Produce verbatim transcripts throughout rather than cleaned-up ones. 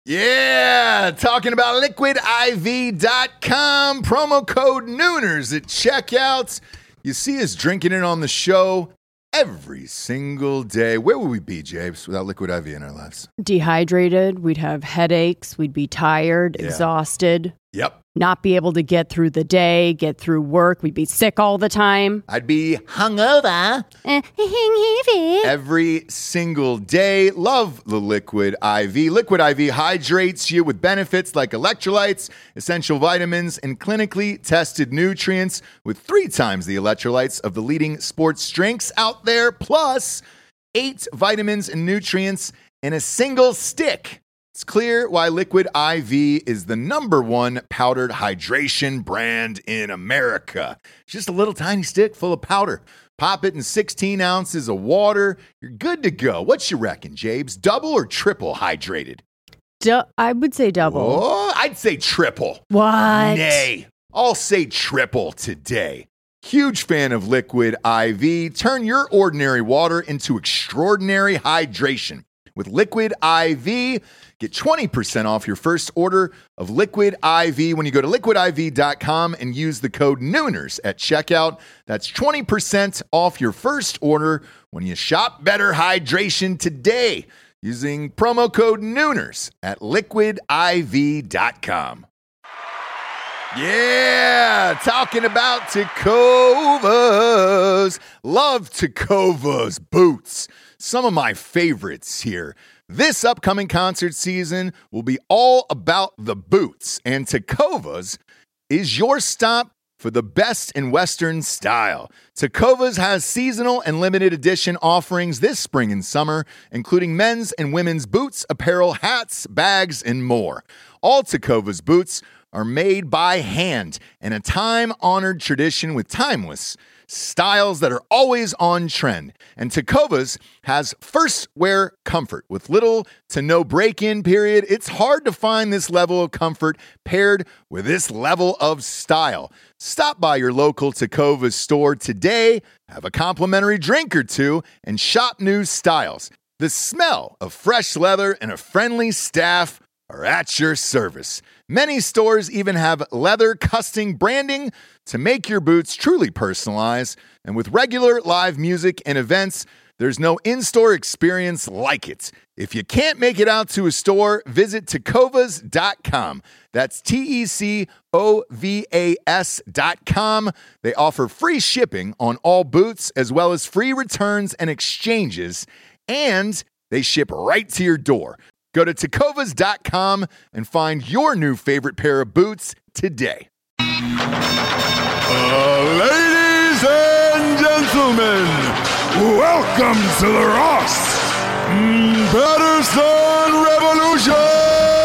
Yeah, talking about liquid I V dot com, promo code Nooners at checkout. You see us drinking it on the show every single day. Where would we be, James, without Liquid I V in our lives? Dehydrated. We'd have headaches. We'd be tired, Yeah. exhausted. Yep. Not be able to get through the day, get through work. We'd be sick all the time. I'd be hungover every single day. Love the Liquid I V. Liquid I V hydrates you with benefits like electrolytes, essential vitamins, and clinically tested nutrients with three times the electrolytes of the leading sports drinks out there, plus eight vitamins and nutrients in a single stick. It's clear why Liquid I V is the number one powdered hydration brand in America. It's just a little tiny stick full of powder. Pop it in sixteen ounces of water. You're good to go. What you reckon, Jabes? Double or triple hydrated? Du- I would say double. Oh, I'd say triple. What? Nay, I'll say triple today. Huge fan of Liquid I V. Turn your ordinary water into extraordinary hydration. With Liquid I V, get twenty percent off your first order of Liquid I V when you go to liquid I V dot com and use the code Nooners at checkout. That's twenty percent off your first order when you shop better hydration today using promo code Nooners at liquid I V dot com. Yeah, talking about Tecovas. Love Tecovas boots. Some of my favorites here. This upcoming concert season will be all about the boots, and Tecovas is your stop for the best in Western style. Tecovas has seasonal and limited edition offerings this spring and summer, including men's and women's boots, apparel, hats, bags, and more. All Tecovas boots are made by hand in a time-honored tradition with timeless styles that are always on trend. And Tecovas has first wear comfort with little to no break-in period. It's hard to find this level of comfort paired with this level of style. Stop by your local Tecovas store today, have a complimentary drink or two, and shop new styles. The smell of fresh leather and a friendly staff are at your service. Many stores even have leather custom branding to make your boots truly personalized. And with regular live music and events, there's no in-store experience like it. If you can't make it out to a store, visit tecovas dot com. That's T E C O V A S dot com. They offer free shipping on all boots, as well as free returns and exchanges. And they ship right to your door. Go to tecovas dot com and find your new favorite pair of boots today. Uh, ladies and gentlemen, welcome to the Ross Patterson Revolution!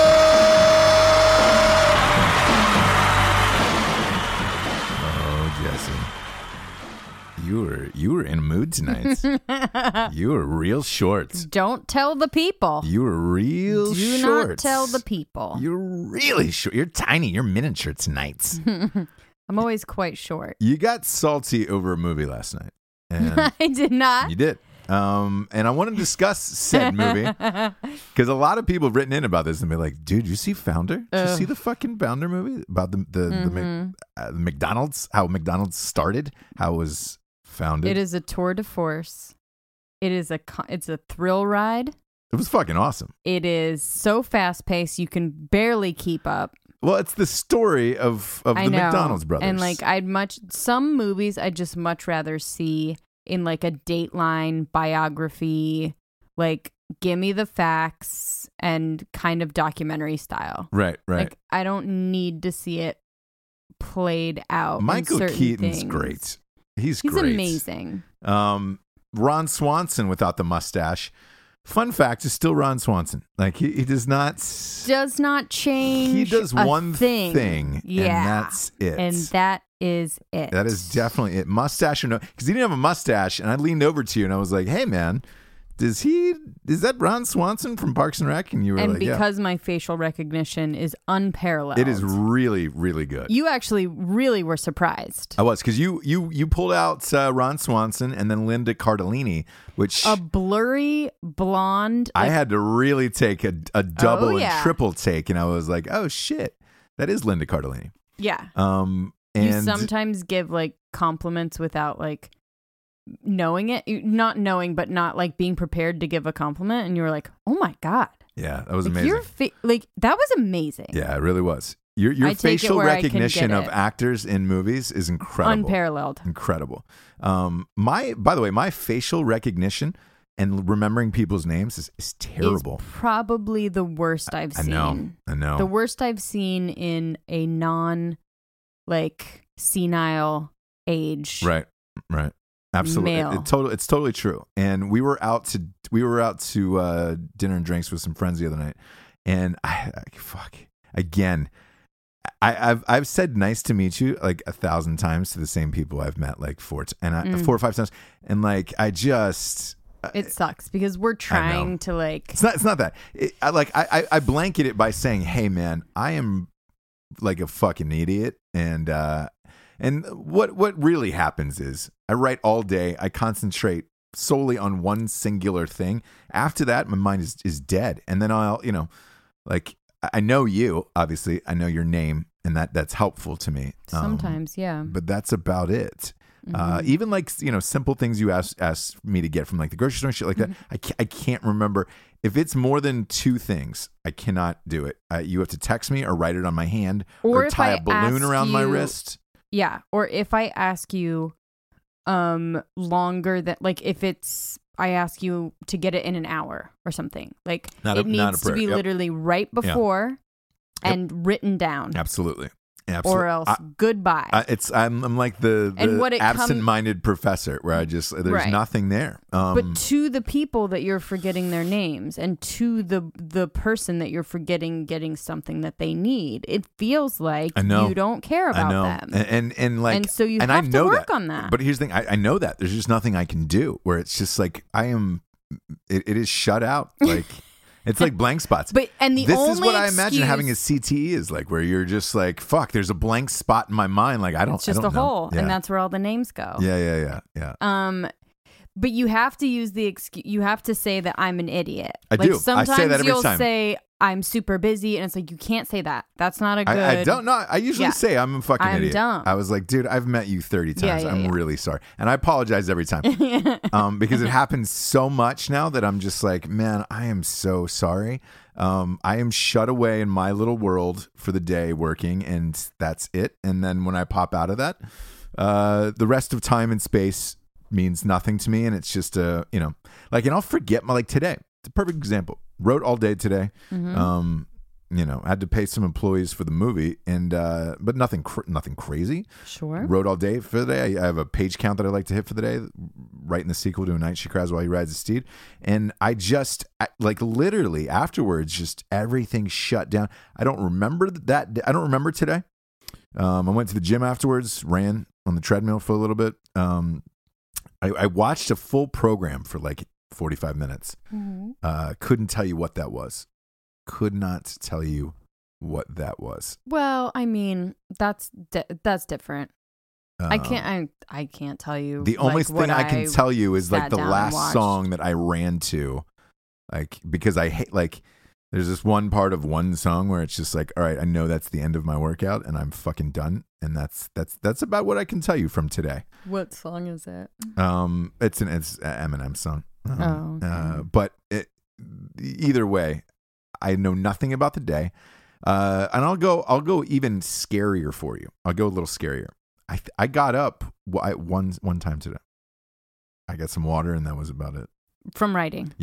Oh, Jesse. You were, you were in a mood tonight. You were real short. Don't tell the people. You were real Do short. not tell the people. You're really short. You're tiny. You're miniature tonight. I'm always quite short. You got salty over a movie last night. And I did not. You did. Um, and I want to discuss said movie because a lot of people have written in about this and be like, dude, you see Founder? Did Ugh. you see the fucking Founder movie about the the, Mm-hmm. the, Mc, uh, the McDonald's, how McDonald's started, how it was founded? It is a tour de force. It is a co- it's a thrill ride. It was fucking awesome. It is so fast paced you can barely keep up. Well, it's the story of, of I the know. McDonald's brothers. And like I'd much some movies I'd just much rather see in like a Dateline biography, like give me the facts and kind of documentary style. Right, right. Like I don't need to see it played out. in Michael certain Keaton's things. great. He's, He's great. amazing. Um, Ron Swanson without the mustache. Fun fact, is still Ron Swanson. Like he, he does not Does not change. He does a one thing. thing, yeah, and that's it. And that is it. That is definitely it. Mustache or no, because he didn't have a mustache, and I leaned over to you and I was like, "Hey, man, is he, is that Ron Swanson from Parks and Rec? And you were and like, because my facial recognition is unparalleled. yeah. It is really, really good. You actually really were surprised. I was, because you, you, you pulled out uh, Ron Swanson and then Linda Cardellini, which A blurry blonde. I like- had to really take a, a double Oh, yeah. and triple take. And I was like, oh, shit, that is Linda Cardellini. Yeah. Um, and You sometimes give like compliments without like knowing it, You- not knowing, but not like being prepared to give a compliment. And you were like, oh my God. yeah, that was Like, amazing. your fa- like that was amazing. Yeah, it really was. Your your I take it facial where I can recognition get of it. actors in movies is incredible. Unparalleled. Incredible. Um, my by the way, my facial recognition and remembering people's names is, is terrible. Is probably the worst I've I seen. know. I know. The worst I've seen in a non like senile age. Right. Right. Absolutely. Male. It, it total, it's totally true. And we were out to we were out to uh, dinner and drinks with some friends the other night, and I, I fuck again. I, I've I've said nice to meet you like a thousand times to the same people I've met like four t- and I, Mm. four or five times, and like I just It sucks because we're trying to like it's not it's not that it, I like I, I I blanket it by saying, hey man, I am like a fucking idiot, and uh and what what really happens is I write all day, I concentrate solely on one singular thing. After that, my mind is is dead, and then I'll you know like I know you, obviously I know your name, and that that's helpful to me Um, sometimes, yeah. but that's about it. Uh, Mhm. even like you know simple things you ask ask me to get from like the grocery store and shit like that. I can't, I can't remember if it's more than two things. I cannot do it. Uh, you have to text me or write it on my hand Or or, if tie I a balloon ask around my you- wrist. Yeah, or if I ask you um longer than like if it's I ask you to get it in an hour or something. Like Not a- it not a needs to prayer. be Yep. literally right before Yep. and written down. Absolutely, absolutely. Or else I, goodbye. I, it's I'm I'm like the, And the what it come- absent-minded professor where I just there's Right. nothing there. Um, but to the people that you're forgetting their names and to the the person that you're forgetting getting something that they need, it feels like I know. you don't care about I know, them. and, and and like And so you and have I to know work that. on that. But here's the thing: I, I know that there's just nothing I can do. Where it's just like I am, it, it is shut out. Like it's like blank spots. But and the this only is what I imagine excuse- having a C T E is like, where you're just like, fuck. There's a blank spot in my mind. Like I don't. It's just I don't a know. hole, Yeah. and that's where all the names go. yeah, yeah, yeah, yeah. Um, but you have to use the excuse. You have to say that I'm an idiot. I like do. I say Sometimes that every you'll time. say I'm super busy, and it's like you can't say that. That's not a good. I, I don't know. I usually Yeah. say I'm a fucking I'm idiot. dumb. I was like, dude, I've met you thirty Yeah, times. yeah, I'm yeah. really sorry, and I apologize every time, um, because it happens so much now that I'm just like, man, I am so sorry. Um, I am shut away in my little world for the day working, and that's it. And then when I pop out of that, uh, the rest of time and space means nothing to me, and it's just a you know, like, and I'll forget my like today. It's a perfect example. Wrote all day today. Mhm. Um, you know, had to pay some employees for the movie, and uh, but nothing, cr- nothing crazy. Sure. Wrote all day for the day. I, I have a page count that I like to hit for the day. Writing the sequel to A Night She Cries While He Rides a Steed, and I just I- like literally afterwards, just everything shut down. I don't remember that. I don't remember today. Um, I went to the gym afterwards, ran on the treadmill for a little bit. Um, I, I watched a full program for like forty-five minutes. Mhm. Uh, couldn't tell you what that was. Could not tell you what that was. Well, I mean, that's di- that's different. I Um, can't. I I can't tell you. The only like, thing what I can tell you is like sat the down and last watched. song that I ran to, like because I hate like. There's this one part of one song where it's just like, all right, I know that's the end of my workout, and I'm fucking done, and that's that's that's about what I can tell you from today. What song is it? Um, it's an it's an Eminem song. Um, Oh, okay. uh, but it, either way, I know nothing about the day, uh, and I'll go I'll go even scarier for you. I'll go a little scarier. I I got up w- I- one one time today. I got some water, and that was about it. From writing.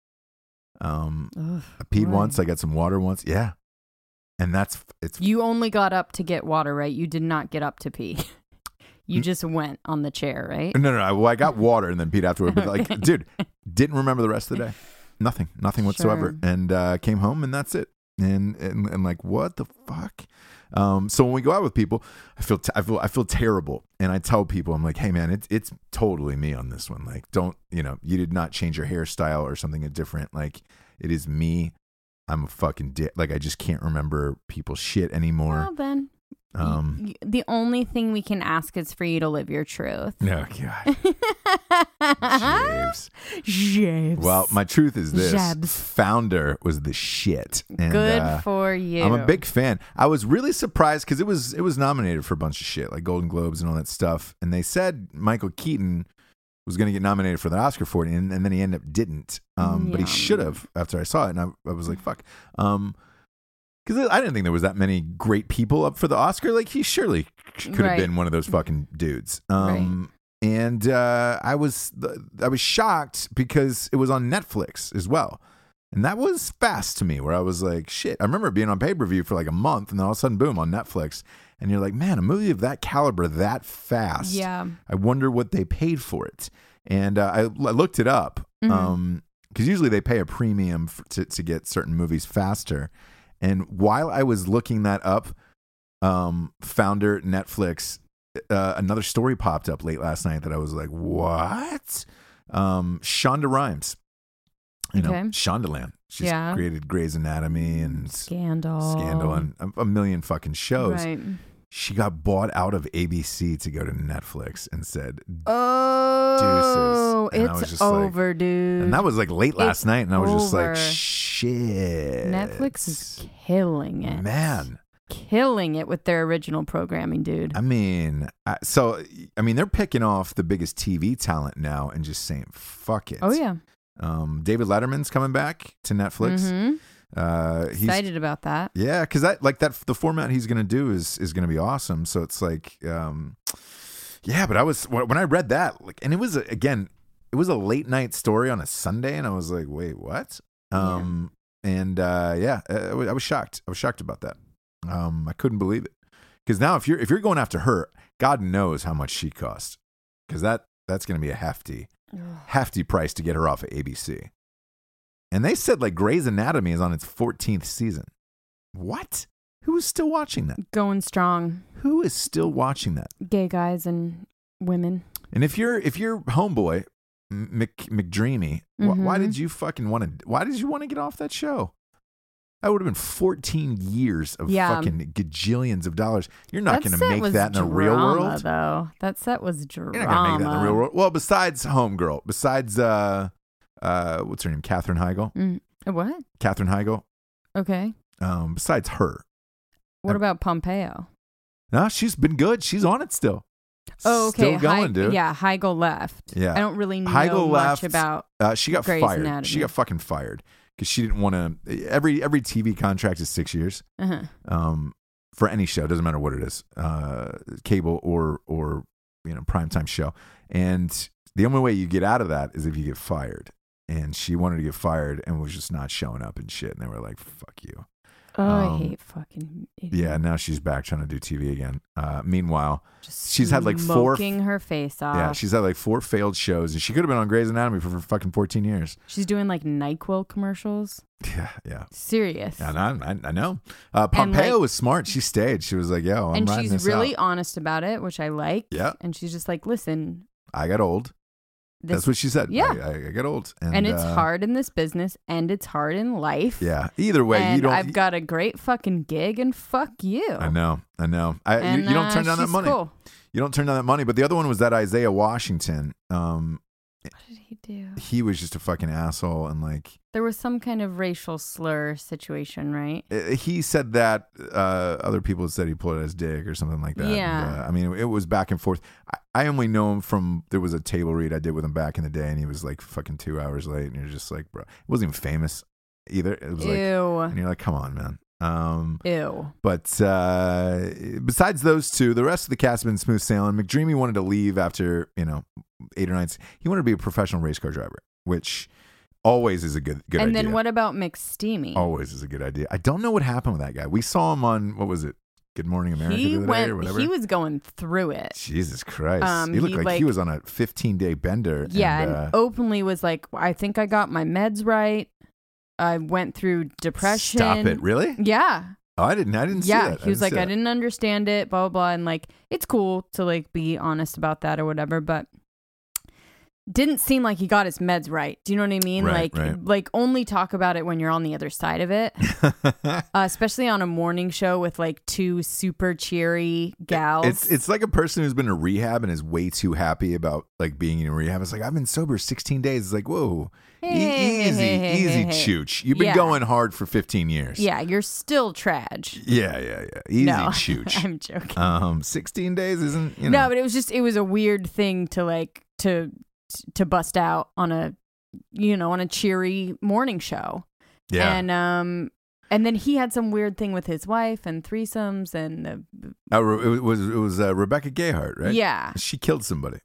Um, Ugh, I peed boy. once. I got some water once. Yeah, and that's it's. You only got up to get water, right? You did not get up to pee. You Mm. just went on the chair, right? No, no, no. Well, I got water and then peed afterward. But like, dude, didn't remember the rest of the day. Nothing, nothing whatsoever. Sure. And uh, came home, and that's it. and and, and like, what the fuck? Um, so when we go out with people, I feel t- I feel I feel terrible, and I tell people, I'm like, hey man, it's it's totally me on this one. Like, don't you know? You did not change your hairstyle or something different. Like, it is me. I'm a fucking dick. Like, I just can't remember people's shit anymore. Well, then. Um, y- y- the only thing we can ask is for you to live your truth. No, God. James. James. Well, my truth is this. Jabs. Founder was the shit. And, Good uh, for you. I'm a big fan. I was really surprised because it was it was nominated for a bunch of shit, like Golden Globes and all that stuff. And they said Michael Keaton was going to get nominated for the Oscar for it, and, and then he ended up didn't. Um, but he Yum. should have after I saw it. And I, I was like, fuck. Um, Because I didn't think there was that many great people up for the Oscar. Like, he surely could have Right. been one of those fucking dudes. Um, And uh, I was I was shocked because it was on Netflix as well. And that was fast to me, where I was like, shit. I remember being on pay-per-view for like a month, and then all of a sudden, boom, on Netflix. And you're like, man, a movie of that caliber that fast. Yeah. I wonder what they paid for it. And uh, I, I looked it up. Mhm. Um, because usually they pay a premium for, to, to get certain movies faster. And while I was looking that up, um, founder Netflix, uh, another story popped up late last night that I was like, what? Um, Shonda Rhimes. You know, Okay. Shondaland. She's Yeah. created Grey's Anatomy and Scandal. Scandal and a, a million fucking shows. Right. She got bought out of A B C to go to Netflix and said, Oh, Deuces. And I it's was just like- over, dude. and that was like late last It's night, and I was just like, over. shit. Netflix is killing it. Man. Killing it with their original programming, dude. I mean, I, so, I mean, they're picking off the biggest T V talent now and just saying, fuck it. Oh, yeah. Um, David Letterman's coming back to Netflix. Mhm. Uh, he's, Excited about that. yeah, because that, like that, the format he's going to do is, is going to be awesome. So it's like, um, yeah, but I was, when I read that, like, and it was, a, again, it was a late night story on a Sunday, and I was like, wait, what? Um, and, uh, yeah, I, I was shocked. I was shocked about that. Um, I couldn't believe it. Because now, if you're if you're going after her, God knows how much she costs. Because that that's going to be a hefty, hefty price to get her off of A B C. And they said like Grey's Anatomy is on its fourteenth season. What? Who is still watching that? Going strong. Who is still watching that? Gay guys and women. And if you're if you're homeboy Mc, McDreamy, wh- why Mhm. did you fucking want to? Why did you want to get off that show? That would have been fourteen years of Yeah. fucking gajillions of dollars. You're not That going to set make was that in the drama, real world. though. That set was drama. You're not going to make that in the real world. Well, besides Homegirl, besides uh, uh, what's her name, Katherine Heigl. Mm, what? Katherine Heigl. Okay. Um, besides her, What Um, about Pompeo? no, she's been good. She's on it still. Oh, okay. Still going, Hei- dude. Yeah, Heigl left. Yeah. I don't really know Heigl much left. about. Uh, she got Grey's fired. Anatomy. She got fucking fired because she didn't want to. Every every T V contract is six years. Uh-huh. Um, for any show, doesn't matter what it is, uh, cable or or you know primetime show. And the only way you get out of that is if you get fired. And she wanted to get fired and was just not showing up and shit. And they were like, "Fuck you." Oh, I Um, hate fucking. Idiots. Yeah. Now she's back trying to do T V again. Uh, meanwhile, Just she's had, like, four- smoking her face off. yeah, she's had like four failed shows, and she could have been on Grey's Anatomy for, for fucking fourteen years. She's doing like NyQuil commercials. Yeah, yeah. Serious. Yeah, I, I, I know. Uh, Pompeo like- was smart. She stayed. She was like, "Yo, I'm and riding she's this really out." honest about it, which I like. Yeah. And she's just like, listen, I got old. this, That's what she said. Yeah. I, I, I got old, and, and it's uh, hard in this business, and it's hard in life. Yeah. Either way, and you don't. I've got a great fucking gig, and fuck you. I know. I know. I, And, you, you don't uh, turn down that she's money. Cool. You don't turn down that money. But the other one was that Isaiah Washington. Um, What did he do? he was just a fucking asshole, and like There was some kind of racial slur situation, right? uh, he said that uh, other people said he pulled out his dick or something like that. Yeah. And, uh, I mean, it was back and forth. I, I only know him from there was a table read I did with him back in the day, and he was like fucking two hours late, and you're just like, bro, it wasn't even famous either. It was like, Ew. and you're like, come on, man. Um, Ew. But uh, besides those two, the rest of the cast have been smooth sailing. McDreamy wanted to leave after, you know, eight or nine. He wanted to be a professional race car driver, which always is a good good and idea. then what about McSteamy? Always is a good idea. I don't know what happened with that guy. We saw him on, what was it, Good Morning America he the other went. day or whatever. He was going through it. Jesus Christ. Um, he looked he, like, like- he was on a fifteen-day bender. Yeah, and, and uh, openly was like, I think I got my meds right. I went through depression. Stop it. Really? Yeah. Oh, I didn't. I didn't yeah. see that. He was like, I I didn't understand it, blah, blah, blah. And like, it's cool to like be honest about that or whatever, but didn't seem like he got his meds right. Do you know what I mean? Right, like, right. like only talk about it when you're on the other side of it, uh, especially on a morning show with like two super cheery gals. It's it's like a person who's been to rehab and is way too happy about like being in rehab. It's like, I've been sober sixteen days. It's like, whoa, e- easy, easy chooch. You've been Yeah. going hard for fifteen years. Yeah, you're still trash. Yeah, yeah, yeah. Easy No, chooch. I'm joking. Um, sixteen days isn't, you know. No, but it was just, it was a weird thing to like, to, to bust out on a, you know, on a cheery morning show. yeah. And, um, and then he had some weird thing with his wife and threesomes and the, Oh, it was it was uh, Rebecca Gayheart, right? yeah. She killed somebody.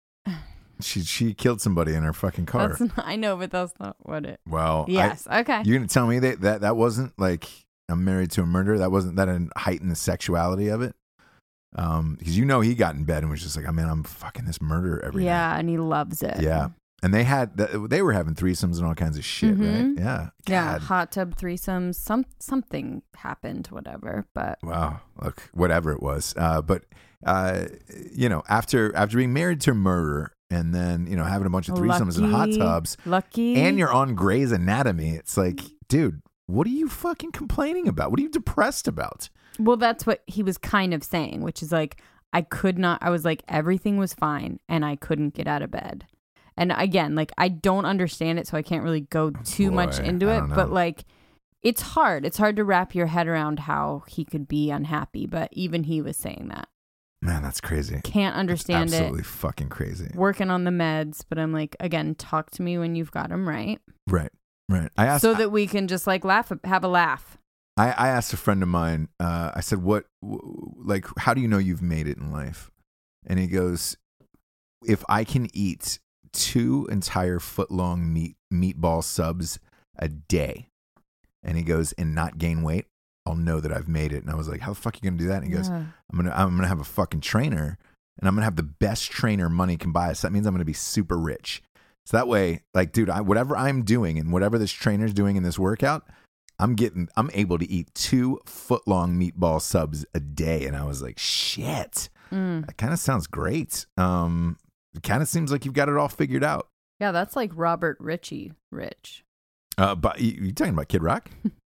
She she killed somebody in her fucking car. That's not, I know, but that's not what it. Well, I- Yes. okay. you're gonna tell me that, that that wasn't like I'm married to a murderer? That wasn't that didn't heighten the sexuality of it? Um, because you know he got in bed and was just like, I mean, I'm fucking this murderer every yeah, night. and he loves it. Yeah. And they had they were having threesomes and all kinds of shit, Mhm. right? Yeah. Yeah, God. hot tub threesomes. Some something happened, whatever. But Wow. Look, whatever it was. Uh, but uh, you know, after after being married to a murderer and then, you know, having a bunch of threesomes in hot Lucky. tubs lucky, and you're on Grey's Anatomy, it's like, dude, what are you fucking complaining about? What are you depressed about? well, that's what he was kind of saying, which is like I could not. I was like everything was fine, and I couldn't get out of bed. And again, like I don't understand it, so I can't really go too Boy, much into I it. don't know. But like, it's hard. It's hard to wrap your head around how he could be unhappy. But even he was saying that. Man, that's crazy. Can't understand It's absolutely it. fucking crazy. Working on the meds, but I'm like, again, talk to me when you've got them right, Right, right. I asked. so that we can just like laugh, have a laugh. I, I asked a friend of mine. Uh, I said, "What, w- like, how do you know you've made it in life?" And he goes, "If I can eat two entire foot long meat meatball subs a day," and he goes, "and not gain weight, I'll know that I've made it." And I was like, "How the fuck are you gonna do that?" And he goes, Yeah. "I'm gonna I'm gonna have a fucking trainer, and I'm gonna have the best trainer money can buy. So that means I'm gonna be super rich. So that way, like, dude, I, whatever I'm doing and whatever this trainer's doing in this workout, I'm getting, I'm able to eat two foot long meatball subs a day." And I was like, shit, Mm. that kind of sounds great. Um, it kind of seems like you've got it all figured out. Yeah, that's like Robert Ritchie rich. Uh, but you, you talking about Kid Rock?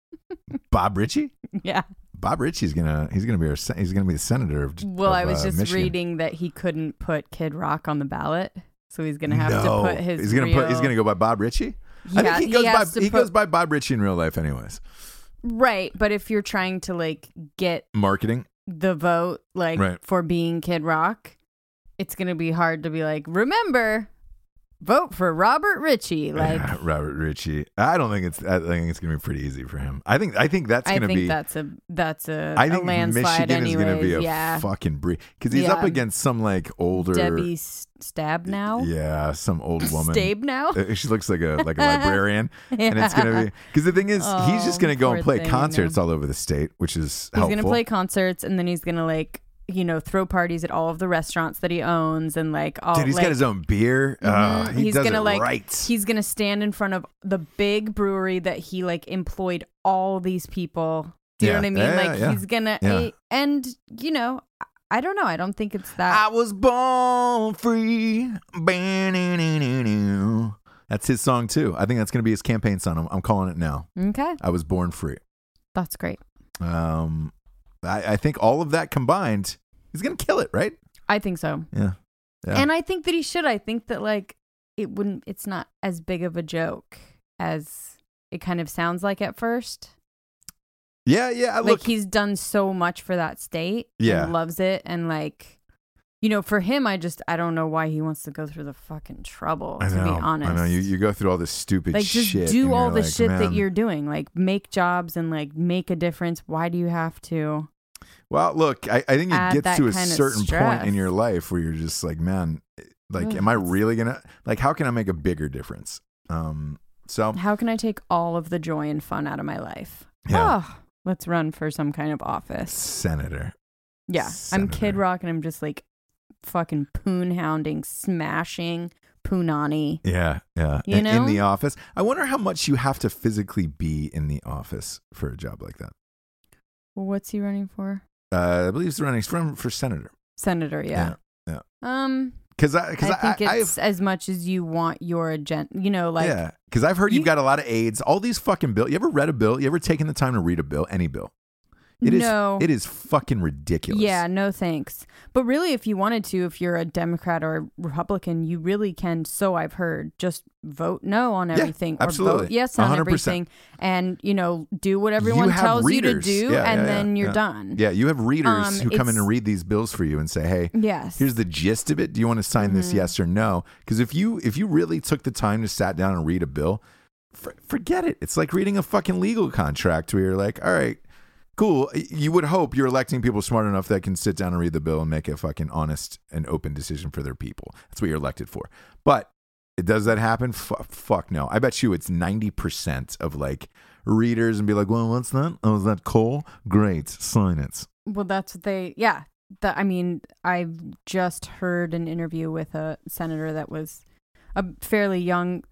Bob Ritchie? Yeah. Bob Ritchie's gonna, he's gonna be our, sen- he's gonna be the senator of. Well, of, I was uh, just Michigan. reading that he couldn't put Kid Rock on the ballot, so he's gonna have no, to put his. he's gonna real... put, he's gonna go by Bob Ritchie. I Yeah, think he goes has by, to he put- goes by Bob Ritchie in real life, anyways. Right, but if you're trying to like get Marketing. the vote, like Right. for being Kid Rock, it's gonna be hard to be like, remember, vote for Robert Ritchie. Like, Yeah, Robert Ritchie. I don't think it's. I think it's gonna be pretty easy for him. I think. I think that's I gonna think be. that's a that's a, I a think landslide. Michigan is gonna be a anyways. yeah, fucking breeze because he's up Yeah. against some like older. Debbie S- Stab now, Yeah, some old woman. Stabe now. Uh, She looks like a like a librarian, and it's gonna be because the thing is he's just Oh, gonna go poor and play thing, concerts no. all over the state, which is He's helpful. gonna play concerts, and then he's gonna like you know throw parties at all of the restaurants that he owns, and like all. Dude, he's like, got his own beer. Mhm. Uh, he he's does gonna it like right. he's gonna stand in front of the big brewery that he like employed all these people. Do you Yeah. know what I mean? Yeah, like yeah. he's gonna Yeah. eh, and you know I don't know. I don't think it's that. I was born free. Ba-na-na-na-na. That's his song too. I think that's gonna be his campaign song. I'm, I'm calling it now. Okay, I was born free. that's great. Um, I, I think all of that combined, he's gonna kill it, right? I think so, Yeah. Yeah. and I think that he should. I think that like it wouldn't. It's not as big of a joke as it kind of sounds like at first. yeah, yeah. I Like Look, he's done so much for that state. Yeah. And loves it. And like, you know, for him, I just, I don't know why he wants to go through the fucking trouble, I to know. be honest. I know. You, you go through all this stupid like, just shit. do and all you're the like, shit that man. you're doing. Like, make jobs and like make a difference. Why do you have to? Well, look, I, I think it Add gets that to a kind of certain point in stress. your life where you're just like, man, like, Ugh, am I it's- really gonna like? How can I make a bigger difference? Um. So How can I take all of the joy and fun out of my life? Yeah. Oh, let's run for some kind of office. senator. Yeah. I'm Kid Senator. Rock and I'm just like fucking poon hounding, smashing, punani. Yeah, yeah. You in, know? in the office. I wonder how much you have to physically be in the office for a job like that. Well, what's he running for? Uh, I believe he's running for, for senator. Senator, yeah. Yeah. Um, Because I, cause I think I, it's I've, as much as you want your agenda. You know, like yeah. Because I've heard you- you've got a lot of aides. All these fucking bills. You ever read a bill? You ever taken the time to read a bill? Any bill? It is. No. It is fucking ridiculous. Yeah, no thanks. But really, if you wanted to, if you're a Democrat or a Republican, you really can, so I've heard, just vote no on everything. Or absolutely. vote yes on one hundred percent. everything. And, you know, do what You everyone have tells readers. you to do, Yeah, and yeah, then yeah, you're yeah. done. Yeah, you have readers Um, who come in it's- and read these bills for you and say, "Hey, Yes. here's the gist of it. Do you want to sign this? Mm-hmm. Yes or no?" Because if you if you really took the time to sat down and read a bill, for, forget it. It's like reading a fucking legal contract where you're like, "All right, cool." You would hope you're electing people smart enough that can sit down and read the bill and make a fucking honest and open decision for their people. That's what you're elected for. But does that happen? F- fuck no. I bet you it's ninety percent of like readers and be like, "Well, what's that? Oh, is that coal? Great, sign it." Well, that's what they, yeah. The, I mean, I've just heard an interview with a senator that was a fairly young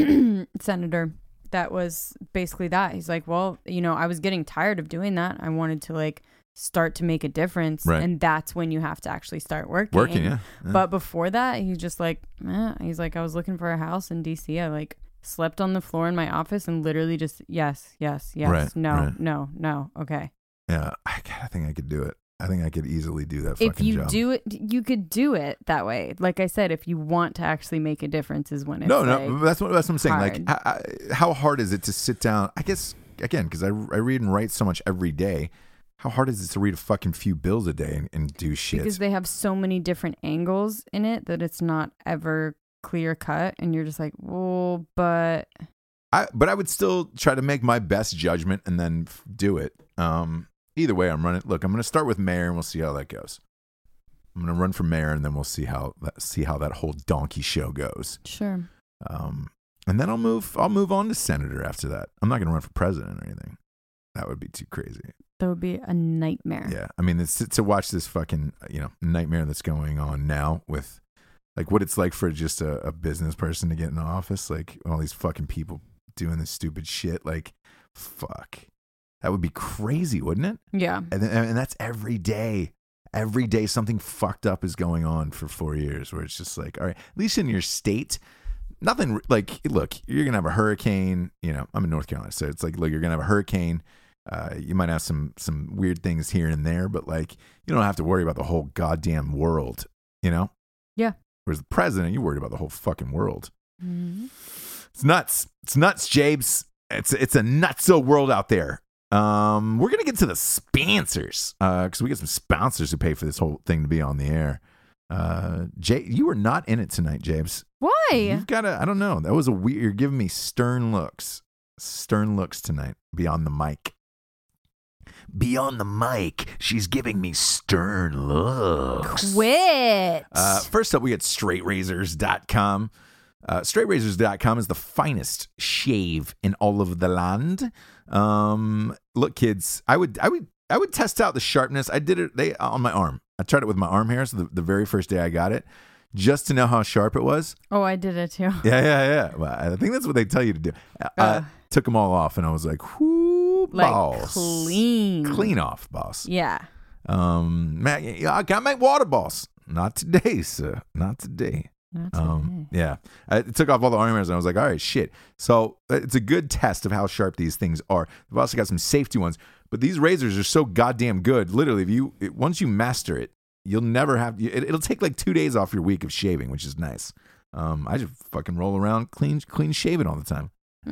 senator that was basically that. He's like, well, you know, I was getting tired of doing that. I wanted to like start to make a difference. Right. And that's when you have to actually start working. Working, yeah. yeah. But before that, he's just like, eh. He's like, I was looking for a house in D C. I like slept on the floor in my office and literally just, yes, yes, yes, Right, no, right. no, no. Okay. Yeah, I, I think I could do it. I think I could easily do that fucking If you job. do it, you could do it that way. Like I said, if you want to actually make a difference, is when it's no, like, no, that's what, that's what I'm saying. Like, hard. I, I, how hard is it to sit down? I guess, again, because I, I read and write so much every day. How hard is it to read a fucking few bills a day and, and do shit? because they have so many different angles in it that it's not ever clear cut, and you're just like, well, but I, but I would still try to make my best judgment and then f- do it. Um, either way, I'm running. Look, I'm going to start with mayor, and we'll see how that goes. I'm going to run for mayor, and then we'll see how that, see how that whole donkey show goes. sure. Um, and then I'll move. I'll move on to senator after that. I'm not going to run for president or anything. That would be too crazy. That would be a nightmare. Yeah, I mean, it's, to watch this fucking you know nightmare that's going on now with like what it's like for just a, a business person to get in office, like all these fucking people doing this stupid shit. Like, fuck, that would be crazy, wouldn't it? Yeah. And then, and that's every day. Every day something fucked up is going on for four years, where it's just like, all right, at least in your state, nothing like. Look, you're gonna have a hurricane. You know, I'm in North Carolina, so it's like, look, you're gonna have a hurricane. Uh, you might have some some weird things here and there, but like you don't have to worry about the whole goddamn world, you know? Yeah. Whereas the president, you worried about the whole fucking world. Mm-hmm. It's nuts. It's nuts, Jabes. It's it's a nutso world out there. Um, we're gonna get to the sponsors because uh, we get some sponsors who pay for this whole thing to be on the air. Uh, Jay, you were not in it tonight, Jabes. Why? You've got a. I don't know. That was a weird. You're giving me stern looks. Stern looks tonight. Beyond the mic. Beyond the mic, she's giving me stern looks. Quit. Uh, first up, we got straight razors dot com. Uh, straight razors dot com is the finest shave in all of the land. Um, look, kids, I would, I would, I would test out the sharpness. I did it they, on my arm. I tried it with my arm hairs the, the very first day I got it, just to know how sharp it was. Oh, I did it too. Yeah, yeah, yeah. Well, I think that's what they tell you to do. Uh, Uh. took them all off, and I was like, whoo, Like boss. clean. Clean off, boss. Yeah. Um, man, I got my water, boss. Not today, sir. Not today. Not Um, today. yeah, I took off all the arm hairs, and I was like, all right, shit. So uh, it's a good test of how sharp these things are. We've also got some safety ones, but these razors are so goddamn good. Literally, if you it, once you master it, you'll never have. It, it'll take like two days off your week of shaving, which is nice. Um, I just fucking roll around clean, clean shaven all the time.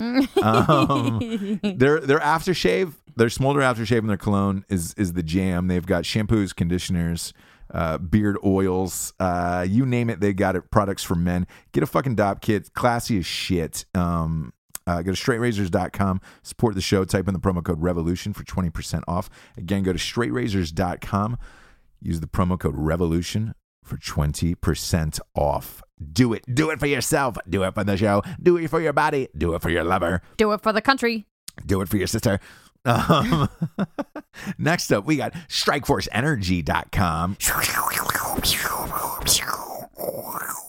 um, their their aftershave, their smolder aftershave, and their cologne is is the jam. They've got shampoos, conditioners, uh, beard oils, uh, you name it. They got it. Products for men. Get a fucking Dop kit, classy as shit. Um, uh, go to straight razors dot com. Support the show. Type in the promo code REVOLUTION for twenty percent off. Again, go to straight razors dot com. Use the promo code REVOLUTION for twenty percent off. Do it. Do it for yourself. Do it for the show. Do it for your body. Do it for your lover. Do it for the country. Do it for your sister. Um, next up, we got strike force energy dot com. Wow,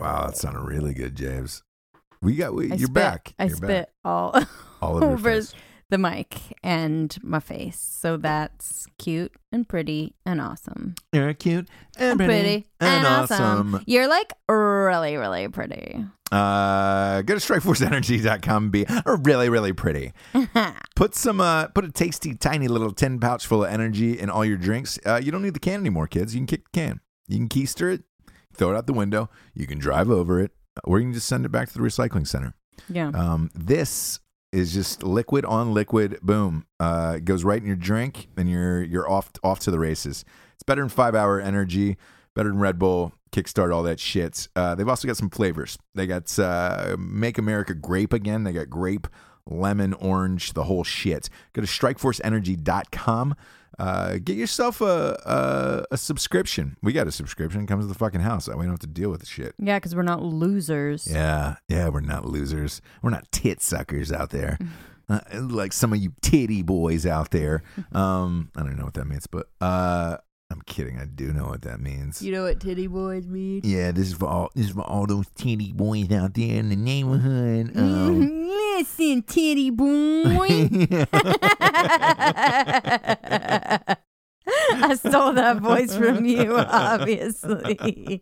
Wow, that sounded really good, James. We got. We, I you're spit, back. I You're spit back. all, All over your over face. the mic and my face. So that's cute and pretty and awesome. You're cute and And pretty, and, awesome. You're like really, really pretty. Uh, go to strike force energy dot com and be really, really pretty. Put some, uh, put a tasty, tiny little tin pouch full of energy in all your drinks. Uh, you don't need the can anymore, kids. You can kick the can. You can keister it, throw it out the window. You can drive over it, or you can just send it back to the recycling center. Yeah. Um, this is just liquid on liquid. Boom. Uh, it goes right in your drink, and you're you're off off to the races. It's better than five hour energy, better than Red Bull, Kickstart, all that shit. Uh, they've also got some flavors. They got uh, Make America Grape again. They got grape, lemon, orange, the whole shit. Go to strike force energy dot com. Uh, get yourself a, a a subscription. We got a subscription. It comes to the fucking house. We don't have to deal with the shit. Yeah, because we're not losers. Yeah, yeah, we're not losers. We're not tit suckers out there, uh, like some of you titty boys out there. Um, I don't know what that means, but uh, I'm kidding. I do know what that means. You know what titty boys mean? Yeah, this is for all. This is for all those titty boys out there in the neighborhood. Um, Listen, titty boy. I stole that voice from you, obviously.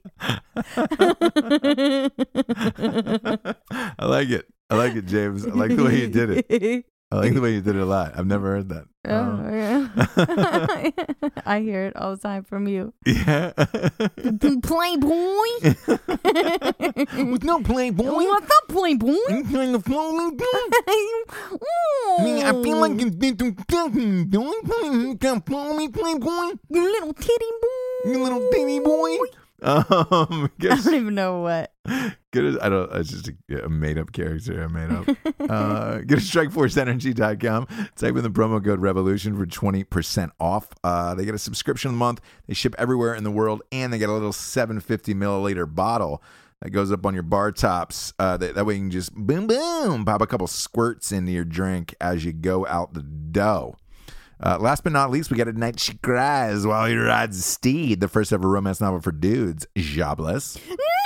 I like it. I like it, James. I like the way you did it. I like the way you did it a lot. I've never heard that. Oh, Um, yeah. I hear it all the time from you. yeah. Playboy? With no playboy. What's up, Playboy? You trying to follow me, dude? Oh, I mean, I feel like you've been through something, doing. You can't follow me, playboy. you little titty boy. You little baby boy. Um, I don't even know what. Get a, I don't. It's just a, a made up character I made up. uh, get to strike force energy dot com. Type in the promo code Revolution for twenty percent off. Uh, they get a subscription a month. They ship everywhere in the world, and they get a little seven hundred fifty milliliter bottle that goes up on your bar tops. Uh, that, that way you can just boom boom pop a couple squirts into your drink as you go out the door. Uh, last but not least, we got A Night She Cries While He Rides a Steed, the first ever romance novel for dudes. Jobless.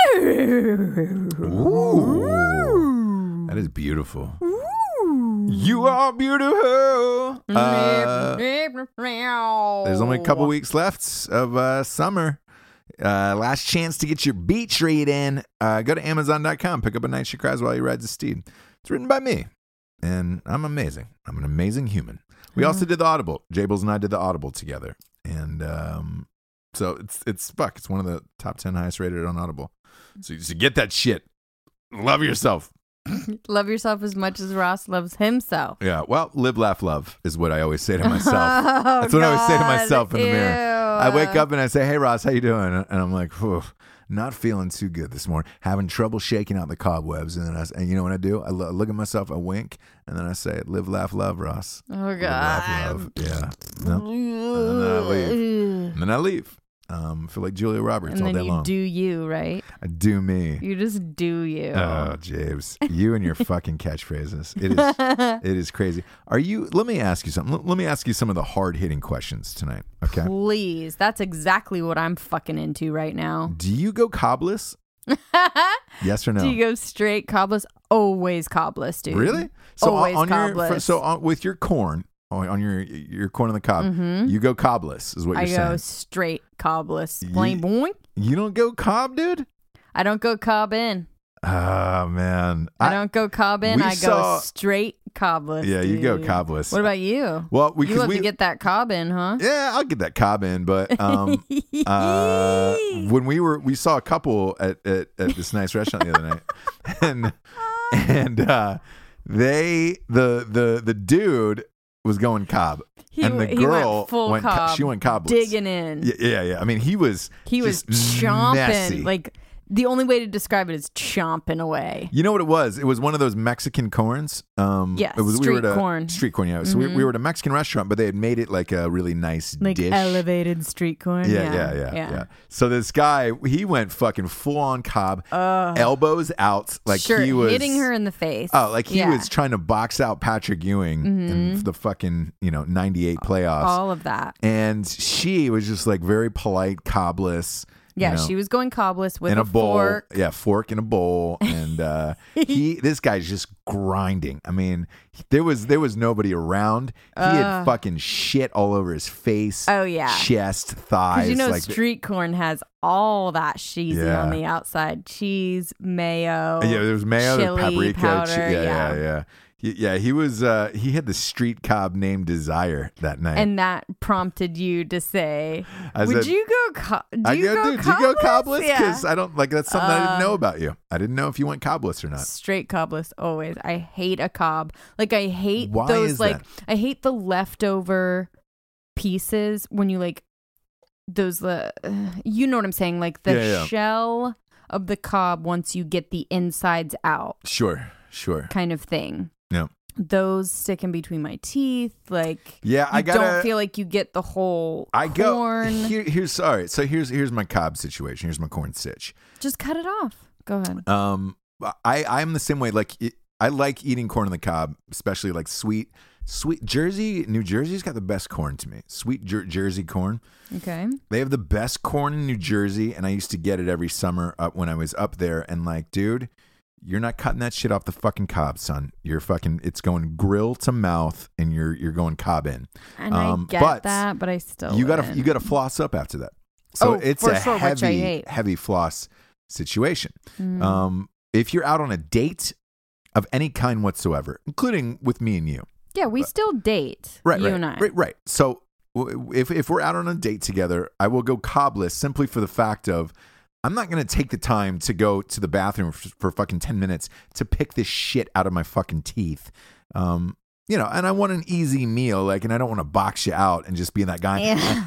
Ooh. That is beautiful. You are beautiful. Uh, there's only a couple weeks left of uh, summer. Uh, last chance to get your beach read in. Uh, go to amazon dot com. Pick up A Night She Cries While He Rides a Steed. It's written by me, and I'm amazing. I'm an amazing human. We also did the Audible. Jables and I did the Audible together. And um, so it's, it's fuck. It's one of the top ten highest rated on Audible. So, so get that shit. Love yourself. Love yourself as much as Ross loves himself. Yeah. Well, live, laugh, love is what I always say to myself. Oh, That's what I always say to God. myself in the mirror. Ew. I wake up and I say, hey, Ross, how you doing? And I'm like, whew, not feeling too good this morning. Having trouble shaking out the cobwebs. And then I, and you know what I do? I lo- look at myself, I wink, and then I say, live, laugh, love, Ross. Oh, Live, laugh, God. love. Yeah. No. And then I leave. And then I leave. Um, I feel like Julia Roberts And all then day you long. do you, right? I do me. You just do you. Oh, James, you and your fucking catchphrases. It is, it is crazy. Are you, let me ask you something. Let, let me ask you some of the hard hitting questions tonight. Okay. Please. That's exactly what I'm fucking into right now. Do you go cobless? Yes or no? Do you go straight cobless? Always cobless, dude. Really? So Always on, on your, cobless. so on, with your corn, on, on your your corn on the cob, you go cobless is what you're I go saying. straight cobless. Plain boy. You don't go cob, dude? I don't go cob in. Oh, man. I, don't go cob in. we I go saw- stree cobless. Yeah, you go dude. cobless. What about you? Well, we, You 'cause love we to get that cob in, huh? Yeah, I'll get that cob in, but um, uh, when we were, we saw a couple at, at, at this nice restaurant the other night, and and uh, they the the the dude was going cob, He and the w- he went girl full went co- cob, she went cobless, digging in. Yeah, yeah, yeah. I mean, he was He was just chomping. messy. Like, the only way to describe it is chomping away. You know what it was? It was one of those Mexican corns. Um, Yes, it was, we street were at a, corn. Street corn, yeah. So we, we were at a Mexican restaurant, but they had made it like a really nice Like dish. elevated street corn. Yeah, yeah, yeah, yeah, So this guy, he went fucking full on cob, elbows out, like sure, he was hitting her in the face. Oh, like he Yeah. was trying to box out Patrick Ewing in the fucking you know ninety-eight playoffs, all of that. and she was just like very polite, cobless. Yeah, you know, she was going cobless with in a, a bowl. fork. Yeah, fork in a bowl, and uh, he this guy's just grinding. I mean, there was there was nobody around. He Uh. had fucking shit all over his face. Oh, yeah. chest, thighs. Because you know, like, street corn has all that cheesy Yeah. on the outside. Cheese, mayo. yeah, there was mayo, there was chili paprika, powder, chi- yeah, yeah, yeah. yeah. He, yeah, he was. Uh, he had the street cob named Desire that night. And that prompted you to say, I would said- you go co- do I you go, go dude, do you go cobless? Yeah. Because I don't like that's something I didn't know Uh, about you. I didn't know if you went cobless or not. Straight cobless always. I hate a cob. Like I hate Why those is like that? I hate the leftover pieces when you like those uh, you know what I'm saying, like the Yeah, yeah. shell of the cob once you get the insides out Sure, sure. kind of thing. Yeah. Those stick in between my teeth. Like Yeah, you I gotta. don't feel like you get the whole I go corn. here, here's all right. So here's here's my cob situation. Here's my corn stitch. Just cut it off. Go ahead. Um, I I'm the same way. Like it, I like eating corn on the cob, especially like sweet, sweet Jersey. New Jersey's got the best corn to me. Sweet Jer- Jersey corn. Okay. They have the best corn in New Jersey, and I used to get it every summer up when I was up there. And like, dude, you're not cutting that shit off the fucking cob, son. You're fucking. It's going grill to mouth, and you're you're going cob in. And Um, I get but that, but I still you gotta wouldn't. you gotta floss up after that. So Oh, it's for a sure, which I heavy hate. heavy floss situation. Mm. Um, if you're out on a date of any kind whatsoever, including with me and you, Yeah, we still date. right, you right, and I. right, right. So w- if if we're out on a date together, I will go cobless simply for the fact of I'm not going to take the time to go to the bathroom for, for fucking ten minutes to pick this shit out of my fucking teeth. Um, you know, and I want an easy meal, like, and I don't want to box you out and just be that guy.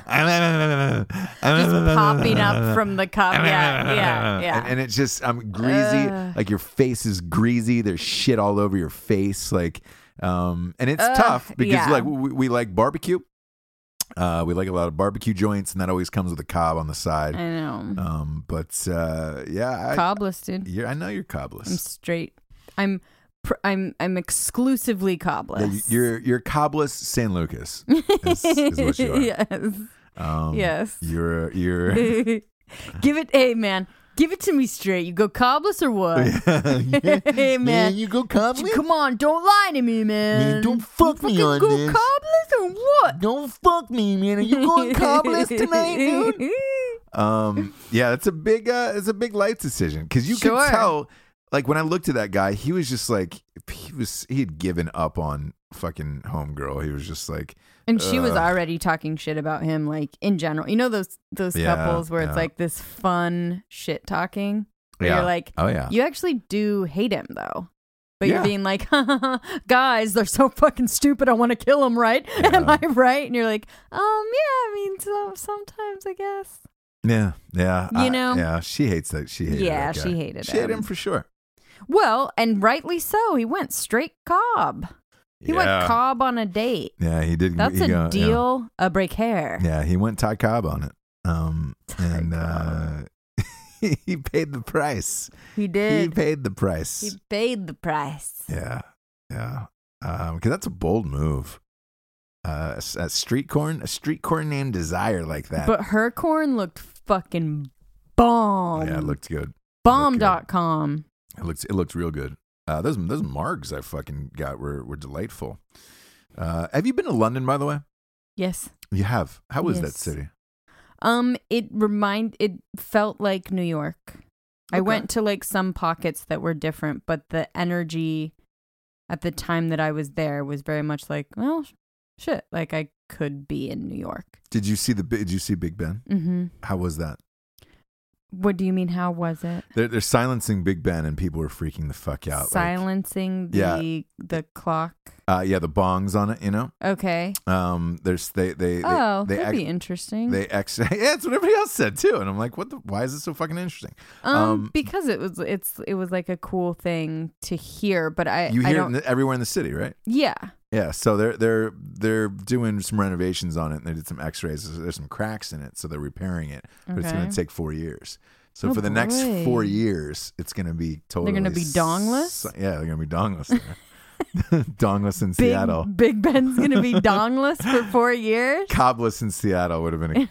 Yeah. Just popping up from the cup. Yeah, yeah, yeah. And, and it's just, I'm greasy. Ugh. Like your face is greasy. There's shit all over your face. Like, um, and it's Ugh, tough because yeah. like we, we like barbecue. Uh, we like a lot of barbecue joints, and that always comes with a cob on the side. I know. Um, but uh, yeah, I, Cobless, dude. you're, I know you're I'm cobless. straight. I'm. Pr- I'm. I'm exclusively Yeah, cobless. you're you're cobless San Lucas. Is, is what you are. Yes. Um, Yes. You're you're. Give it. Hey, man. Give it to me straight. You go cobless or what? Hey, man. you go cobless? Come on, don't lie to me, man. Man, don't fuck me Fucking on go this. cobless or what? Don't fuck me, man. Are you going cobless tonight, dude? Um, yeah, it's a big, uh, it's a big life decision because you Sure. could tell. Like when I looked at that guy, he was just like he was. He had given up on fucking homegirl. He was just like, And she was Ugh. already talking shit about him, like in general. You know those those Yeah, couples where yeah. it's like this fun shit talking. Where Yeah. you're like, oh yeah, you actually do hate him though. But Yeah. you're being like, guys, they're so fucking stupid. I want to kill them, right? Am I right? And you're like, um, yeah. I mean, so, sometimes I guess. yeah, yeah. You I- know? yeah. She hates that. She hated Yeah, that guy. she hated She hated him. him for sure. Well, and rightly so. He went straight cob. He yeah. went cob on a date. Yeah, he did. That's he a go- yeah. deal. A break hair. Yeah, he went Ty Cobb on it. Um, Ty and uh, he paid the price. He He did. paid the price. He paid the price. Yeah, yeah. Um, because that's a bold move. Uh, a, a street corn, a street corn named Desire like that. But her corn looked fucking bomb. yeah, it looked good. bomb looked dot com. It looked it looked real good. Uh, those those margs I fucking got were were delightful. Uh, have you been to London, by the way? Yes. You have. How was that Yes. city? Um, it remind it felt like New York. I Okay. went to like some pockets that were different, but the energy at the time that I was there was very much like, well, sh- shit, like I could be in New York. Did you see the Did you see Big Ben? Mm-hmm. How was that? What do you mean? How was it? They're they're silencing Big Ben and people were freaking the fuck out. like- Silencing the Yeah. the clock. uh, yeah, the bongs on it. You know. Okay. Um, there's they they they, oh, they that'd ex- be interesting. They ex- yeah, that's what everybody else said too, and I'm like, what the? Why is this so fucking interesting? um, um, because it was it's it was like a cool thing to hear, but I You I hear it don't. in the, everywhere in the city, right? yeah. Yeah, so they're they're they're doing some renovations on it, and they did some X-rays. There's some cracks in it, so they're repairing it, but it's going Okay. to take four years. So Oh, for the next boy. four years, it's going to be totally. gonna be dongless? si- yeah, they're going to be dongless. There. Dongless in Big, Seattle. Big Ben's going to be dongless for four years? Cobless in Seattle would have been a, a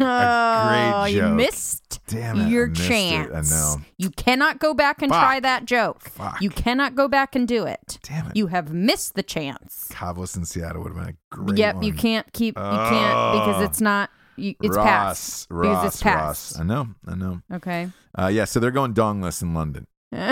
Oh, great you joke. missed Damn it, your I missed chance. it. I know. You cannot go back and Fuck. try that joke. Fuck. You cannot go back and do it. Damn it. You have missed the chance. Cobless in Seattle would have been a great Yep, one. you can't keep. You can't because Oh. it's not. You, it's Ross, past. Ross, because it's Ross. past. I know, I know. Okay. Uh, yeah, so they're going dongless in London.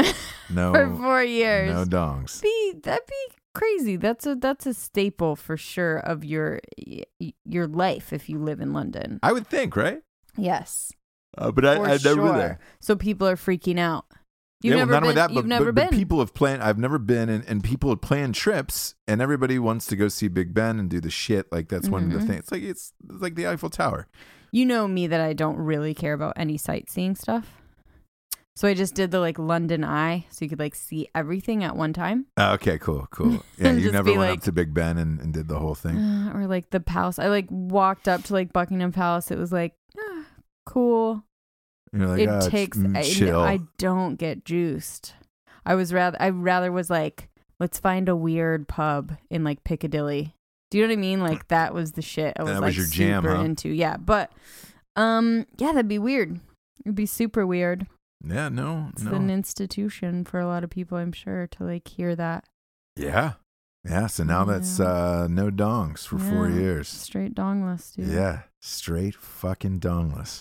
No, For four years. no dongs. Be that'd be crazy. That's a that's a staple for sure of your your life if you live in London. I would think, right? Yes. Uh, but I, For I've never sure. been there. So people are freaking out. You've yeah, well, never not been, only that, you've but, never but, been. but people have planned. I've never been, and, and people have planned trips, and everybody wants to go see Big Ben and do the shit. Like that's one of the Mhm. things. It's like it's, it's like the Eiffel Tower. You know me that I don't really care about any sightseeing stuff. So I just did the like London Eye, so you could like see everything at one time. Uh, okay, cool, cool. Yeah, you Just never be went like- up to Big Ben and, and did the whole thing. Uh, or like the palace. I like walked up to like Buckingham Palace. It was like ah, cool. You're like, it oh, takes. mm, I, chill. I don't get juiced. I was rather. I rather was like, let's find a weird pub in like Piccadilly. Do you know what I mean? Like that was the shit I was That like was your jam, super huh? into. Yeah, but um, yeah, that'd be weird. It'd be super weird. yeah, no, It's no. an institution for a lot of people, I'm sure, to like hear that. Yeah, yeah. So now that's Yeah. uh, no dongs for four Yeah. years. Straight dongless, dude. Yeah, straight fucking dongless.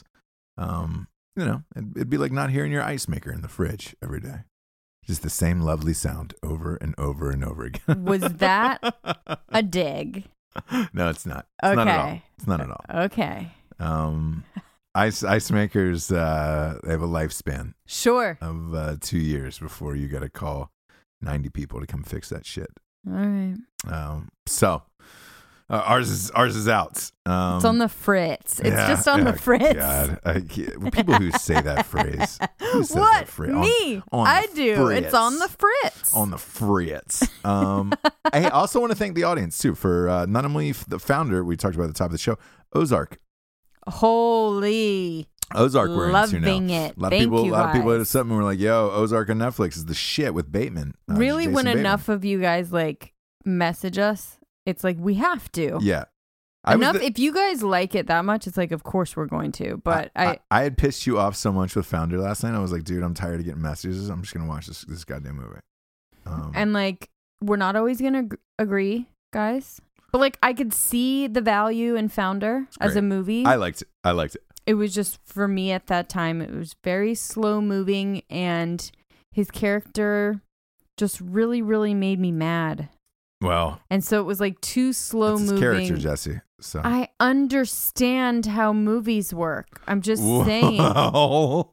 Um, you know, it'd, it'd be like not hearing your ice maker in the fridge every day. Just the same lovely sound over and over and over again. Was that a dig? No, it's not. It's not at all. Okay. It's not at all. Okay. Um, ice ice makers, uh, they have a lifespan Sure. of uh, two years before you got to call ninety people to come fix that shit. All right. Um, so uh, ours is ours is out. Um, It's on the fritz. It's yeah, just on yeah, the fritz. God, I can't- people who say that phrase. Who says What? that phrase? On- Me. on the I do. fritz. It's on the fritz. On the fritz. Um, I also want to thank the audience too for uh, not only f- the founder we talked about at the top of the show, Ozark. Holy. Ozark we're into now. Loving it. A lot Thank of people, you a lot of people hit guys. us up and were like, "Yo, Ozark on Netflix is the shit with Bateman." uh, Really, Jason when Bateman. enough of you guys like message us, it's like we have to. Yeah, I was Enough. the- if you guys like it that much, it's like, of course we're going to. But I, I, I had pissed you off so much with Founder last night. I was like, dude, I'm tired of getting messages. I'm just gonna watch this this goddamn movie. Um, and like, we're not always gonna ag- agree, guys. But like, I could see the value in Founder as great. a movie. I liked it. I liked it. It was just for me at that time. It was very slow moving, and his character just really, really made me mad. Well, And so it was like too slow that's his moving. character, Jesse. So I understand how movies work. I'm just saying. Whoa.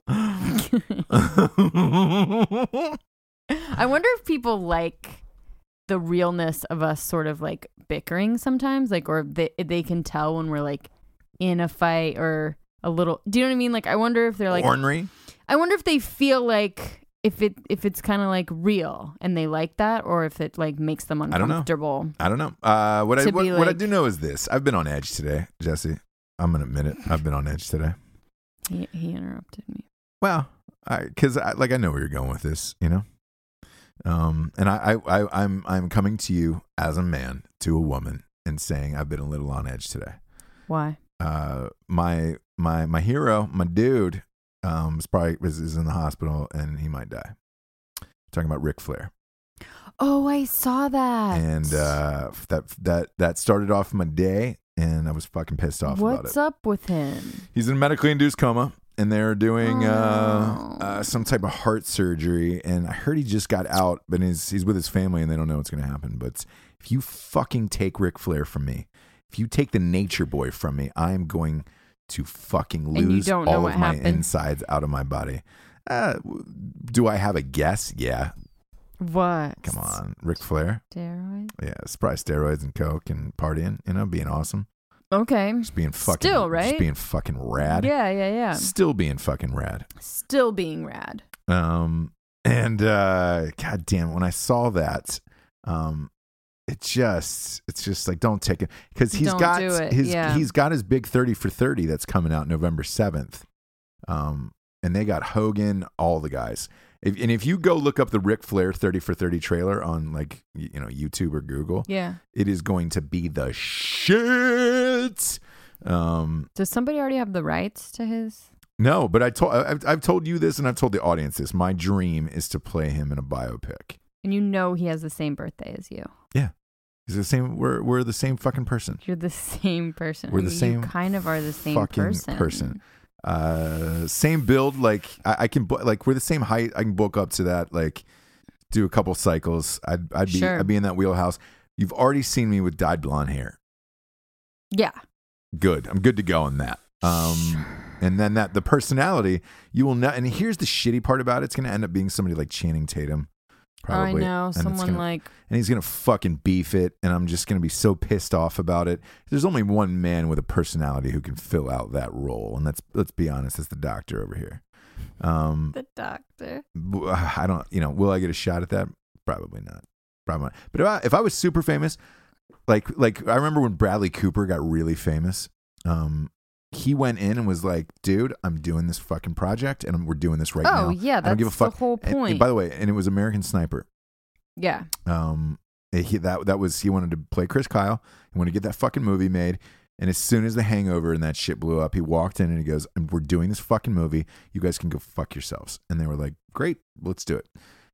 I wonder if people like the realness of us sort of like bickering sometimes, like, or they they can tell when we're like in a fight or a little. Do you know what I mean? Like, I wonder if they're like, Ornery. I wonder if they feel like if it if it's kind of like real and they like that, or if it like makes them I don't know. uncomfortable. I don't know. Uh, what I To what, be what I like- do know is this: I've been on edge today, Jesse. I'm gonna admit it. I've been on edge today. He, he interrupted me. Well, because I, like I know where you're going with this, you know. Um, and I, I, I, I'm, I'm coming to you as a man to a woman and saying I've been a little on edge today. Why? Uh, my, my, my hero, my dude, um, is probably is, is in the hospital and he might die. Talking about Ric Flair, Oh, I saw that. and uh, that that that started off my day, and I was fucking pissed off about What's it. up with him? He's in a medically induced coma, and they're doing uh, Oh. uh, some type of heart surgery. And I heard he just got out, but he's he's with his family, and they don't know what's going to happen. But if you fucking take Ric Flair from me, if you take the Nature Boy from me, I'm going to fucking And you lose don't know all what of my happened? insides out of my body. Uh, do I have a guess? Yeah. What? Come on, Ric Flair. Steroid? Yeah, it's probably steroids and coke and partying. You know, being awesome, Okay. just being fucking, Still, right? Just being fucking rad. Yeah, yeah, yeah. Still being fucking rad. Still being rad. Um, and uh, god damn it, when I saw that, um, it just, it's just like, don't take it because he's Don't got do it, his, yeah. he's got his big thirty for thirty that's coming out November seventh. Um, and they got Hogan, all the guys. If, and if you go look up the Ric Flair thirty for thirty trailer on like you know YouTube or Google, Yeah. it is going to be the shit. Um, Does somebody already have the rights to his? no, but I told I've, I've told you this, and I've told the audience this. My dream is to play him in a biopic. And you know he has the same birthday as you. Yeah, he's the same. We're we're the same fucking person. You're the same person. We're the You same kind of are the same fucking person. person. Uh, same build. Like I, I can bu- like we're the same height. I can bulk up to that. Like do a couple cycles. I'd I'd be Sure. I'd be in that wheelhouse. You've already seen me with dyed blonde hair. Yeah. Good. I'm good to go on that. Um, and then that the personality you will not. And here's the shitty part about it. It's going to end up being somebody like Channing Tatum. Probably. I know. And it's Someone gonna- like. and he's gonna fucking beef it, and I'm just gonna be so pissed off about it. There's only one man with a personality who can fill out that role, and that's let's be honest, it's the doctor over here. Um, The doctor. I don't, you know, will I get a shot at that? Probably not. Probably not. But if I, if I was super famous, like like I remember when Bradley Cooper got really famous. Um, he went in and was like, "Dude, I'm doing this fucking project, and we're doing this right now. Oh yeah, I that's don't give a fuck." the whole And- point. and by the way, and it was American Sniper. yeah. Um, he, that that was he wanted to play Chris Kyle. He wanted to get that fucking movie made. And as soon as The Hangover and that shit blew up, he walked in and he goes, "We're doing this fucking movie. You guys can go fuck yourselves." And they were like, "Great, let's do it."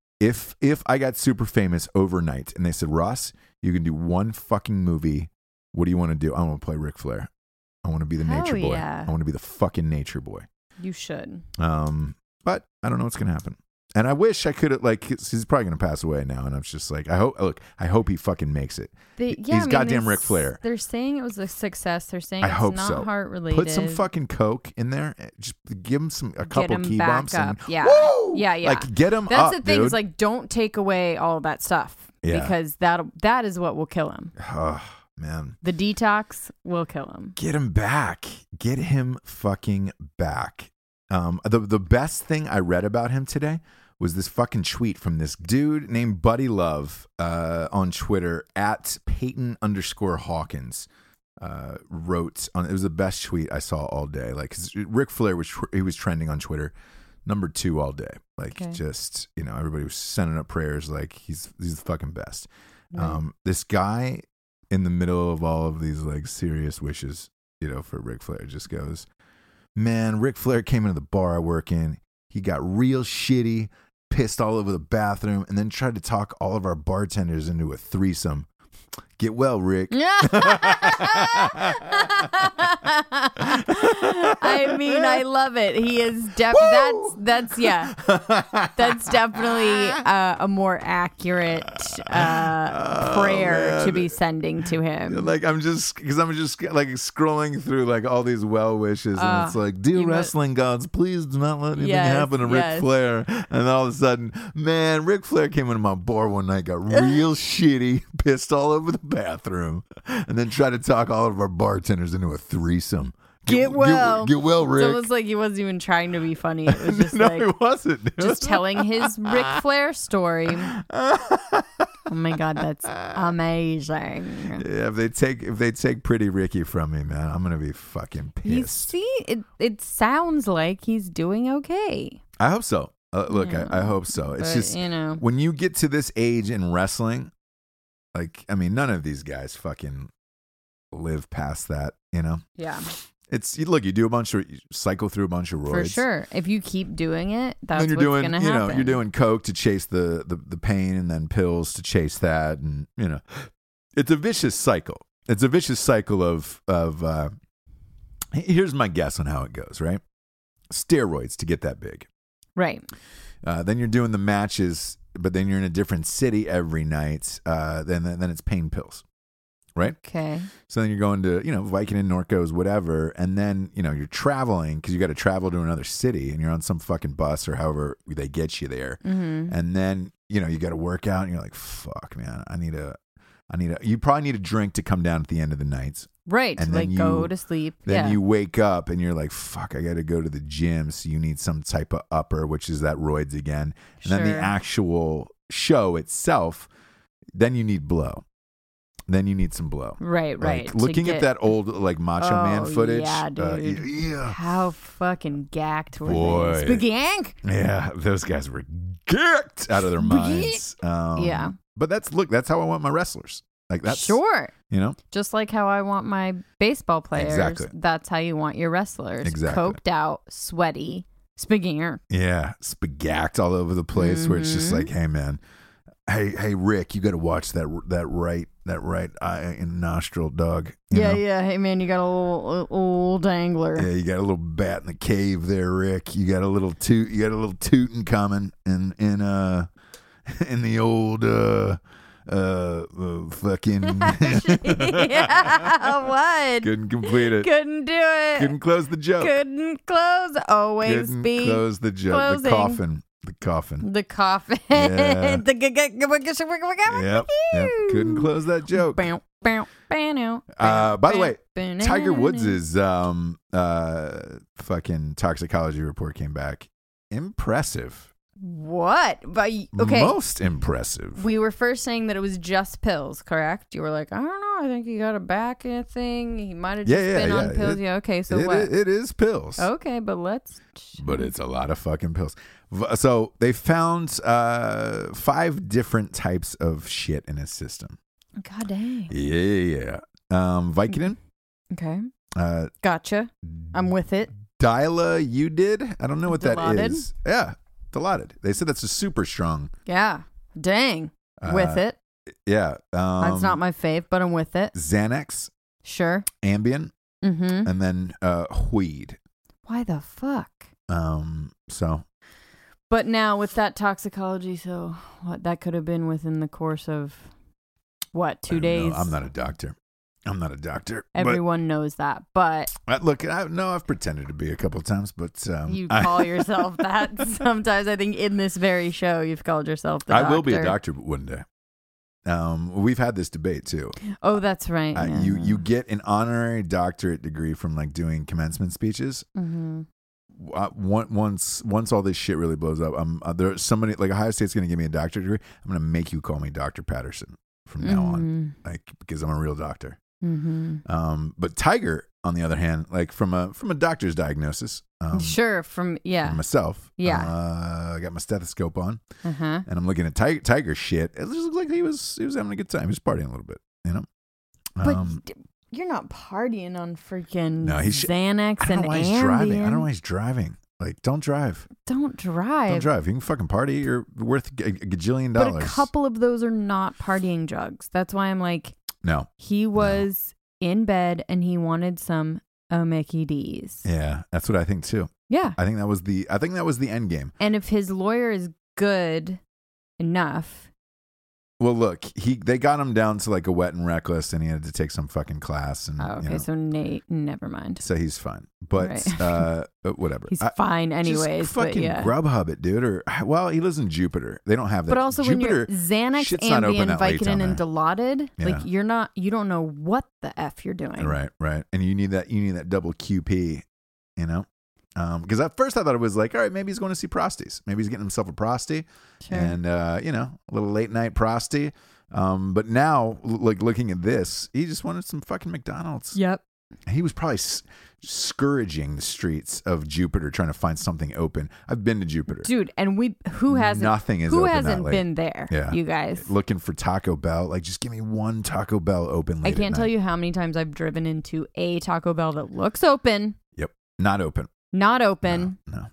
If if I got super famous overnight and they said, "Ross, you can do one fucking movie. What do you want to do?" "I want to play Ric Flair. I want to be the Hell nature boy. yeah. I want to be the fucking nature boy." You should. Um, but I don't know what's gonna happen. And I wish I could have, like, he's probably going to pass away now. And I'm just like, I hope, look, I hope he fucking makes it. They, He- yeah, he's I mean, goddamn they Ric s- Flair. They're saying it was a success. They're saying I it's hope not so. heart related. Put some fucking coke in there. Just give him some, a Get couple him key back bumps. up. And, Yeah. woo! Yeah, yeah. Like, get him That's up, the thing. dude. Is like, don't take away all that stuff Yeah. because that that is what will kill him. Oh, man. The detox will kill him. Get him back. Get him fucking back. Um, the, the best thing I read about him today was this fucking tweet from this dude named Buddy Love uh, on Twitter at Peyton underscore Hawkins. Uh, wrote on it was the best tweet I saw all day. Like, 'cause Ric Flair was he was trending on Twitter, number two all day. Like, Okay. just you know, everybody was sending up prayers. Like, he's he's the fucking best. Right. Um, this guy in the middle of all of these like serious wishes, you know, for Ric Flair, just goes, "Man, Ric Flair came into the bar I work in. He got real shitty, pissed all over the bathroom, and then tried to talk all of our bartenders into a threesome. Get well, Rick." I mean, I love it. He is def- that's that's yeah. That's definitely uh, a more accurate uh, prayer man. to be sending to him. Like, I'm just because I'm just like scrolling through like all these well wishes, and Uh, it's like, "Dear you must- wrestling gods, please do not let anything Yes, happen to yes. Ric Flair." And then all of a sudden, man, Ric Flair came into my bar one night, got real shitty, pissed all over the bathroom, and then tried to talk all of our bartenders into a threesome. Get well. Get, well, It's Rick. almost like he wasn't even trying to be funny. It was just no, like it wasn't. Dude. just telling his Ric Flair story. Oh my god, that's amazing. Yeah, if they take if they take Pretty Ricky from me, man, I'm gonna be fucking You pissed. see, it it sounds like he's doing okay. I hope so. Uh, look, Yeah. I, I hope so. It's But, just you know, when you get to this age in wrestling, like, I mean, none of these guys fucking live past that, you know? yeah, It's, you look, you do a bunch of, you cycle through a bunch of roids. for sure. If you keep doing it, that's Then you're what's doing, gonna you know, happen. you're doing coke to chase the, the, the pain and then pills to chase that. And, you know, it's a vicious cycle. It's a vicious cycle of, of, uh, here's my guess on how it goes, right? Steroids to get that big. right. Uh, then you're doing the matches, but then you're in a different city every night. Uh, then then it's pain pills, right? Okay. So then you're going to, you know, Viking and Norcos, whatever, and then you know you're traveling because you got to travel to another city, and you're on some fucking bus or however they get you there, Mm-hmm. and then you know you got to work out, and you're like, fuck, man, I need a, I need a. You probably need a drink to come down at the end of the night. Right. And like then go you- to sleep. Then yeah. you wake up and you're like, fuck, I got to go to the gym. So you need some type of upper, which is that roids again. And then the Sure. actual show itself, then you need blow. then you need some blow. Right, right. Like, to looking get- at that old like Macho Oh, Man footage. yeah, uh, dude. yeah. How fucking gacked were Boy. they? Spagank? Yeah, those guys were geeked out of their minds. Um, Yeah. But that's, look, that's how I want my wrestlers. Like, that's, Sure. you know? Just like how I want my baseball players. Exactly. That's how you want your wrestlers. Exactly. Coked out, sweaty, spagank. Yeah, spagacked all over the place where it's just Mhm. like, hey, man, hey, hey, Rick, you got to watch that that right that right eye and nostril, dog. You Yeah, know? yeah. Hey, man, you got a little uh, old dangler. Yeah, you got a little bat in the cave there, Rick. You got a little toot. You got a little tootin' coming in in uh in the old uh uh, uh fucking yeah, what? couldn't complete it. Couldn't do it. Couldn't close the joke. Couldn't close. Always Couldn't be close the joke. The closing. coffin. The coffin. the coffin. Yeah. the g- g- Yep. Yep. Couldn't close that joke. Bow, bow, bow, now. Uh, by the way, Bow, Tiger now. Woods' um uh fucking toxicology report came back. Impressive. What? But okay. Most impressive. We were first saying that it was just pills, correct? You were like, I don't know. I think he got a back thing. He might have Yeah, just yeah, been on yeah. pills. It- yeah. Okay. So It- what? it- it is pills. Okay, but let's. But it's a lot of fucking pills. V- So they found uh five different types of shit in his system. God dang. Yeah, yeah. Um Vicodin, Okay. uh Gotcha. I'm with it. Dila you did? I don't know what that Dilaudid? is. Yeah. Dilaudid. They said that's a super strong. Yeah. Dang. Uh, with it. Yeah. Um, That's not my fave, but I'm with it. Xanax, Sure. Ambien, Mm-hmm. and then uh weed. Why the fuck? Um so But now with that toxicology, so what? That could have been within the course of what? I Two don't days. know. I'm not a doctor. I'm not a doctor. but- Everyone knows that, but Uh, look, I know I've pretended to be a couple of times, but um, you I- call yourself that. Sometimes I think in this very show, you've called yourself the I doctor. will be a doctor one day. Um, we've had this debate too. Oh, that's right. Uh, yeah. You you get an honorary doctorate degree from like doing commencement speeches. Mhm. Uh, one- once once all this shit really blows up, um, uh, there's somebody like Ohio State's going to give me a doctorate degree. I'm going to make you call me Doctor Patterson from now on, like because I'm a real doctor. Mm-hmm. Um, but Tiger, on the other hand, like from a from a doctor's diagnosis, um, Sure. From yeah. for myself, Yeah. uh, I got my stethoscope on. Uh huh. And I'm looking at Tiger, Tiger shit. It just looked like he was he was having a good time. He was partying a little bit, you know. But Um, d- you're not partying on freaking No, he sh- Xanax I don't and know why he's driving. I Ambien. don't know why he's driving. Like, don't drive. Don't drive. Don't drive. You can fucking party. You're worth a, a gajillion But dollars. a couple of those are not partying drugs. That's why I'm like, No. he was in bed and he wanted some Omeki D's. Yeah, that's what I think too. Yeah. I think that was the. I think that was the end game. And if his lawyer is good enough, Well, look, he they got him down to like a wet and reckless, and he had to take some fucking class, and oh, okay, you know, so Nate, never mind. so he's fine. But Right. uh, uh, whatever. He's I- fine anyways, just but fucking yeah. Grubhub it, dude. Or well, he lives in Jupiter. They don't have that. But also Jupiter, when you're Xanax, shit's not open Ambien, that late down Vicodin, and there. Dilaudid, Yeah. like you're not, you don't know what the F you're doing. Right, right. And you need that. You need that double Q P. You know, because at first I thought it was like, all right, maybe he's going to see prosties. Maybe he's getting himself a prosty, Sure. and uh, you know, a little late night prosty. Um, but now, l- like looking at this, he just wanted some fucking McDonald's. Yep. He was probably s- scourging the streets of Jupiter trying to find something open. I've been to Jupiter. Dude, and we, who hasn't, Nothing is who open hasn't that late. been there? Yeah. You guys. Looking for Taco Bell. Like, just give me one Taco Bell open. Late I can't at tell night. you how many times I've driven into a Taco Bell that looks open, Yep, not open. not open. No. no.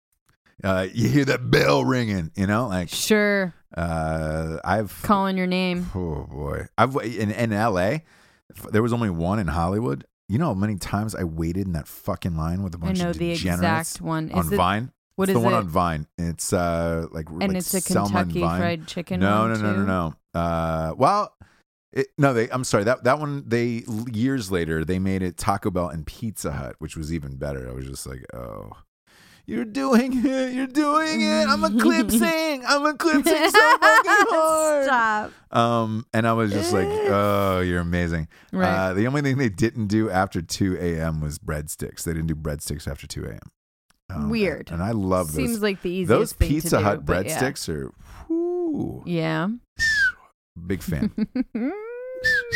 Uh, you hear that bell ringing, you know, like Sure. uh, I've Calling your name. Oh boy, I've in in L A. There was only one in Hollywood. You know how many times I waited in that fucking line with a I bunch know of the degenerates exact one. on Is it, Vine. what it's is the one it? on Vine. It's uh like and like it's a Selma and Kentucky Vine. Fried Chicken No, one no, no, too? no, no. Uh, well, it, no, they. I'm sorry. That that one. They years later they made it Taco Bell and Pizza Hut, which was even better. I was just like, oh, you're doing it. You're doing it. I'm eclipsing. I'm eclipsing so fucking hard. Stop. Um, and I was just like, oh, you're amazing. Right. Uh, the only thing they didn't do after two a.m. was breadsticks. They didn't do breadsticks after two a.m. Um, Weird. And, and I love Seems those. like the easiest Those thing Pizza to do, Hut but yeah. breadsticks are, whoo, Yeah. big fan.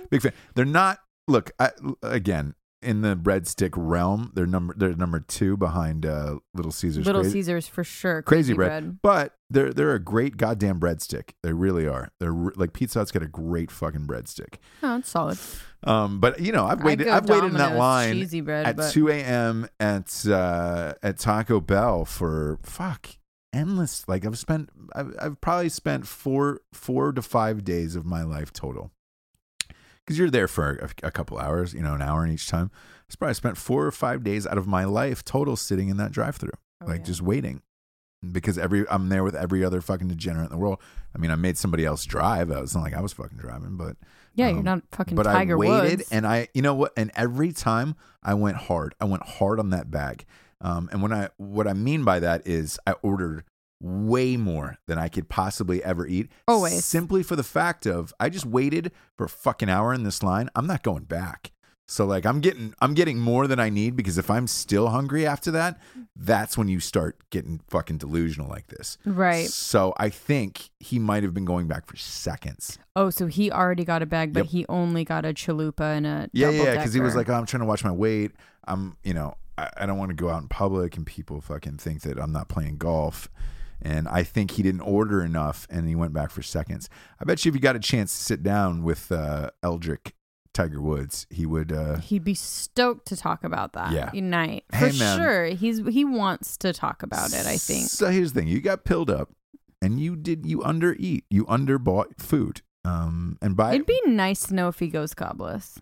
Big fan. They're not. Look, I, again, in the breadstick realm, they're number they're number two behind uh, Little Caesars. Little Crazy, Caesars for sure. Crazy, crazy bread. bread, but they're they're a great goddamn breadstick. They really are. They're re- like Pizza Hut's got a great fucking breadstick. Oh, it's solid. Um, but you know, I've waited. I've Domino's waited in that line cheesy bread, at but... two a.m. at uh, at Taco Bell for fuck endless. Like I've spent. I've, I've probably spent four four to five days of my life total. Because you're there for a, a couple hours, you know, an hour in each time. It's probably spent four or five days out of my life total sitting in that drive-through, oh, like yeah. just waiting. Because every I'm there with every other fucking degenerate in the world. I mean, I made somebody else drive. It's not like I was fucking driving, but yeah, um, you're not fucking but Tiger I waited, Woods. And I, you know what? And every time I went hard. I went hard on that bag. Um, and when I, what I mean by that is, I ordered way more than I could possibly ever eat. Always. Simply for the fact of I just waited for a fucking hour in this line. I'm not going back. So like I'm getting I'm getting more than I need, because if I'm still hungry after that, that's when you start getting fucking delusional like this. Right. So I think he might have been going back for seconds. Oh, so he already got a bag, but Yep. he only got a chalupa and a Yeah, double yeah, because he was decker. like, oh, I'm trying to watch my weight. I'm, you know, I, I don't want to go out in public and people fucking think that I'm not playing golf. And I think he didn't order enough, and he went back for seconds. I bet you if you got a chance to sit down with uh, Eldrick Tiger Woods, he would. Uh, He'd be stoked to talk about that. Yeah. Unite. For Hey, man. sure. He's he wants to talk about it, I think. So here's the thing: you got pilled up, and you did you undereat, you underbought food. Um, and by It'd be nice to know if he goes cobless.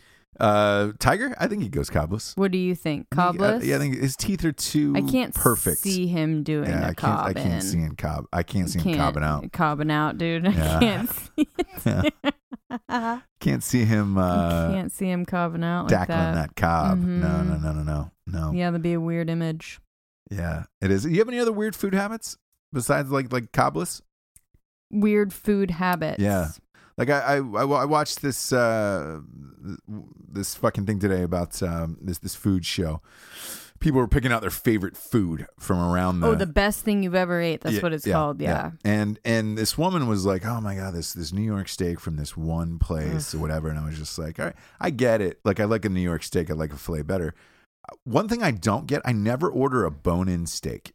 uh, Tiger, I think he goes cobless. What do you think? I think- Cobless? I, yeah, I think his teeth are too. I can't perfect. see him doing Yeah, a I can't. cob I can't in. see him cob. I can't see him Can't- cobbing out. Cobbing out, dude. Yeah. I can't see it. Yeah. Can't see him. Uh, can't see him cobbing out like dackling that. that, cob. Mhm. No, no, no, no, no, no. Yeah, that'd be a weird image. Yeah, it is. You have any other weird food habits besides like like cobless? Weird food habits. Yeah. Like I, I, I I watched this uh, this fucking thing today about um, this this food show. People were picking out their favorite food from around the. Oh, the best thing you've ever ate. That's Yeah, what it's yeah, called. Yeah. And and this woman was like, "Oh my god, this this New York steak from this one place or whatever." And I was just like, "All right, I get it. Like I like a New York steak. I like a filet better." One thing I don't get, I never order a bone-in steak.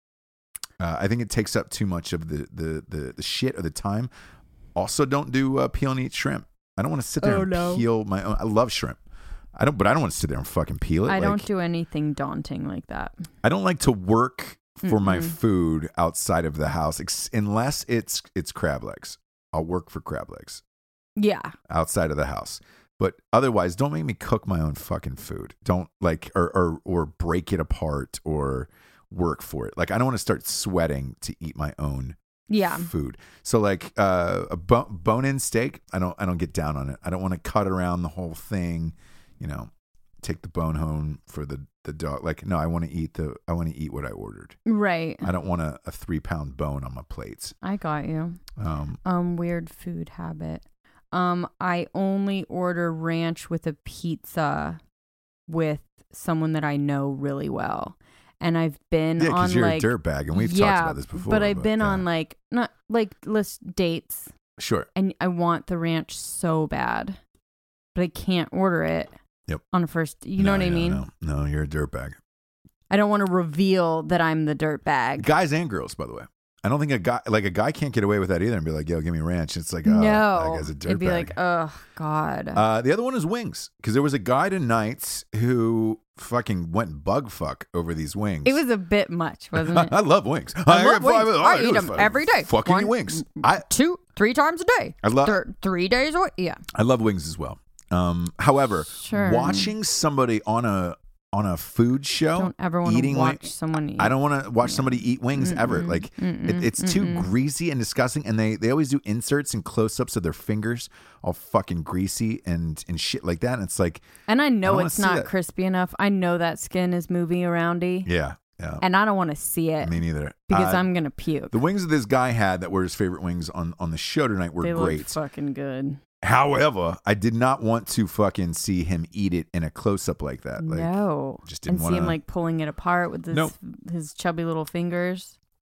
Uh, I think it takes up too much of the the the, the shit or the time. Also, don't do uh, peel and eat shrimp. I don't want to sit there Oh, and no. peel my own. I love shrimp. I don't, but I don't want to sit there and fucking peel it. I Like, don't do anything daunting like that. I don't like to work for my Mm-mm. food outside of the house, ex- unless it's it's crab legs. I'll work for crab legs Yeah. outside of the house. But otherwise, don't make me cook my own fucking food. Don't like or or or break it apart or work for it. Like I don't want to start sweating to eat my own Yeah. food. So like uh, a bo- bone-in steak, I don't I don't get down on it. I don't want to cut around the whole thing, you know, take the bone home for the, the dog. Like no, I want to eat the I want to eat what I ordered. Right. I don't want a, a three pound bone on my plates. I got you. Um, Um, weird food habit. Um, I only order ranch with a pizza with someone that I know really well. And I've been yeah, on because you're like a dirtbag, and we've yeah, talked about this before. But I've been yeah. on like not like list dates, sure. and I want the ranch so bad, but I can't order it. Yep. On a first, you know No, what I yeah, mean? No, no, you're a dirtbag. I don't want to reveal that I'm the dirt bag. Guys and girls, by the way. I don't think a guy like a guy can't get away with that either and be like, "Yo, give me ranch." It's like, oh, no, that guy's a dirtbag. it'd be like, oh god. Uh, the other one is wings, because there was a guy tonight who fucking went bug fuck over these wings. It was a bit much, wasn't it? I love wings. I love I, wings. I eat them every day. Fucking One- wings. I Two, three times a day. I love Thir- three days a week. Yeah. I love wings as well. Um, however, Sure. watching somebody on a on a food show Don't ever want to eating watch wing- someone eat. I don't want to watch somebody eat wings ever. Like it, it's too greasy and disgusting, and they, they always do inserts and close ups of their fingers, all fucking greasy and, and shit like that. And it's like, And I know don't wanna it's see not that. crispy enough. I know that skin is moving aroundy, yeah, yeah, and I don't want to see it me neither. because Uh, I'm gonna puke. the wings that this guy had that were his favorite wings on, on the show tonight were They great. look fucking good. However, I did not want to fucking see him eat it in a close up like that. Like, no, just didn't and see him wanna- like pulling it apart with his Nope. his chubby little fingers.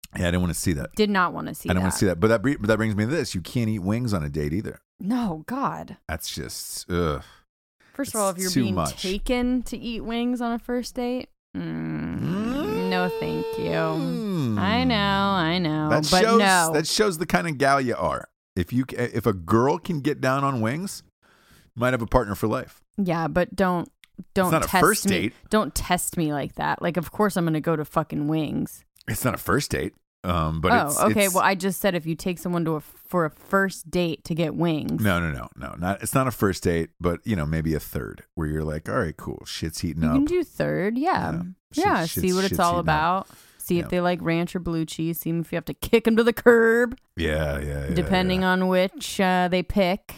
Yeah, I didn't want to see that. Did not want to see I that. don't want to see that. But that, bre- but that brings me to this. You can't eat wings on a date either. No, God. That's just, ugh. First It's of all, if you're too being much. taken to eat wings on a first date, mm, Mm. no thank you. Mm. I know, I know. That but shows, no. that shows the kind of gal you are. If you if a girl can get down on wings, you might have a partner for life. Yeah, but don't don't not a test first me. date. Don't test me like that. Like, of course I'm going to go to fucking Wings. It's not a first date. Um, but oh, it's, okay. it's, Well, I just said if you take someone to a for a first date to get wings. no, no, no, no, not. It's not a first date, but you know, maybe a third where you're like, all right, cool, shit's heating You up. can do third, yeah, Yeah. yeah. Shit- see shit's- what it's shit's all heating up. about. See Yeah. if they like ranch or blue cheese. See if you have to kick them to the curb, yeah, yeah, yeah. depending yeah. on which uh, they pick.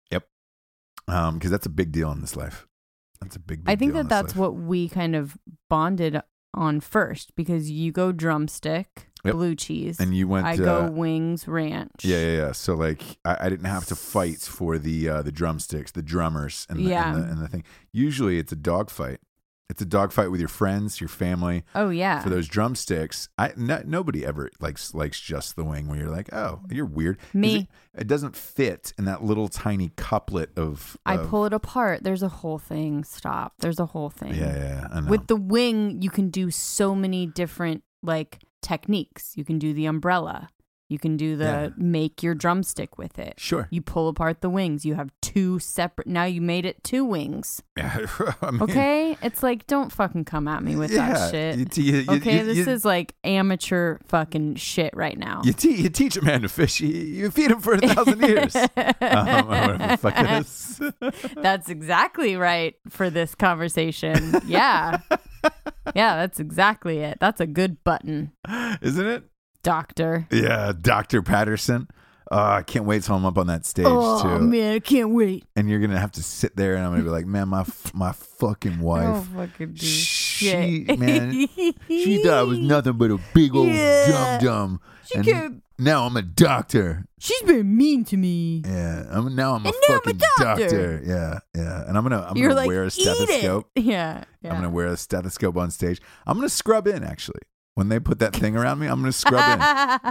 um, because that's a big deal in this life. That's a big. big I think deal in that this that's life. what we kind of bonded on first because you go drumstick, Yep. blue cheese, And you went. I uh, go wings ranch. Yeah, yeah, yeah. So like, I, I didn't have to fight for the uh, the drumsticks, the drummers, and the, Yeah. and, the, and the thing. Usually, it's a dogfight. It's a dogfight with your friends, your family. Oh yeah. For those drumsticks, I no, nobody ever likes likes just the wing. Where you're like, oh, you're weird. 'Cause Me. It, it doesn't fit in that little tiny couplet of. I of- pull it apart. There's a whole thing. Stop. There's a whole thing. Yeah, yeah, yeah. I know. With the wing, you can do so many different like techniques. You can do the umbrella. You can do the Yeah. make your drumstick with it. Sure. You pull apart the wings. You have two separate. Now you made it two wings. Yeah. I mean, Okay? It's like, don't fucking come at me with yeah, that shit. You, te- you, you- Okay, you- this you- is like amateur fucking shit right now. You, te- you teach a man to fish. You, you feed him for a thousand years. um, whatever the fuck it is. That's exactly right for this conversation. Yeah. Yeah, that's exactly it. That's a good button, Isn't it? doctor. Yeah, Doctor Patterson. Uh, I can't wait till I'm up on that stage Oh, too. man, I can't wait. And you're gonna have to sit there, and I'm gonna be like, man, my f- my fucking wife. Oh, fucking dude. She Yeah. man, she thought I was nothing but a big old Yeah. dum dum. She And can't- now I'm a doctor. She's been mean to me. Yeah, I'm now I'm a And now I'm a fucking doctor. Yeah, yeah. And I'm gonna I'm You're gonna like, wear a eat stethoscope. it. Yeah, yeah. I'm gonna wear a stethoscope on stage. I'm gonna scrub in actually. When they put that thing around me, I'm gonna scrub in.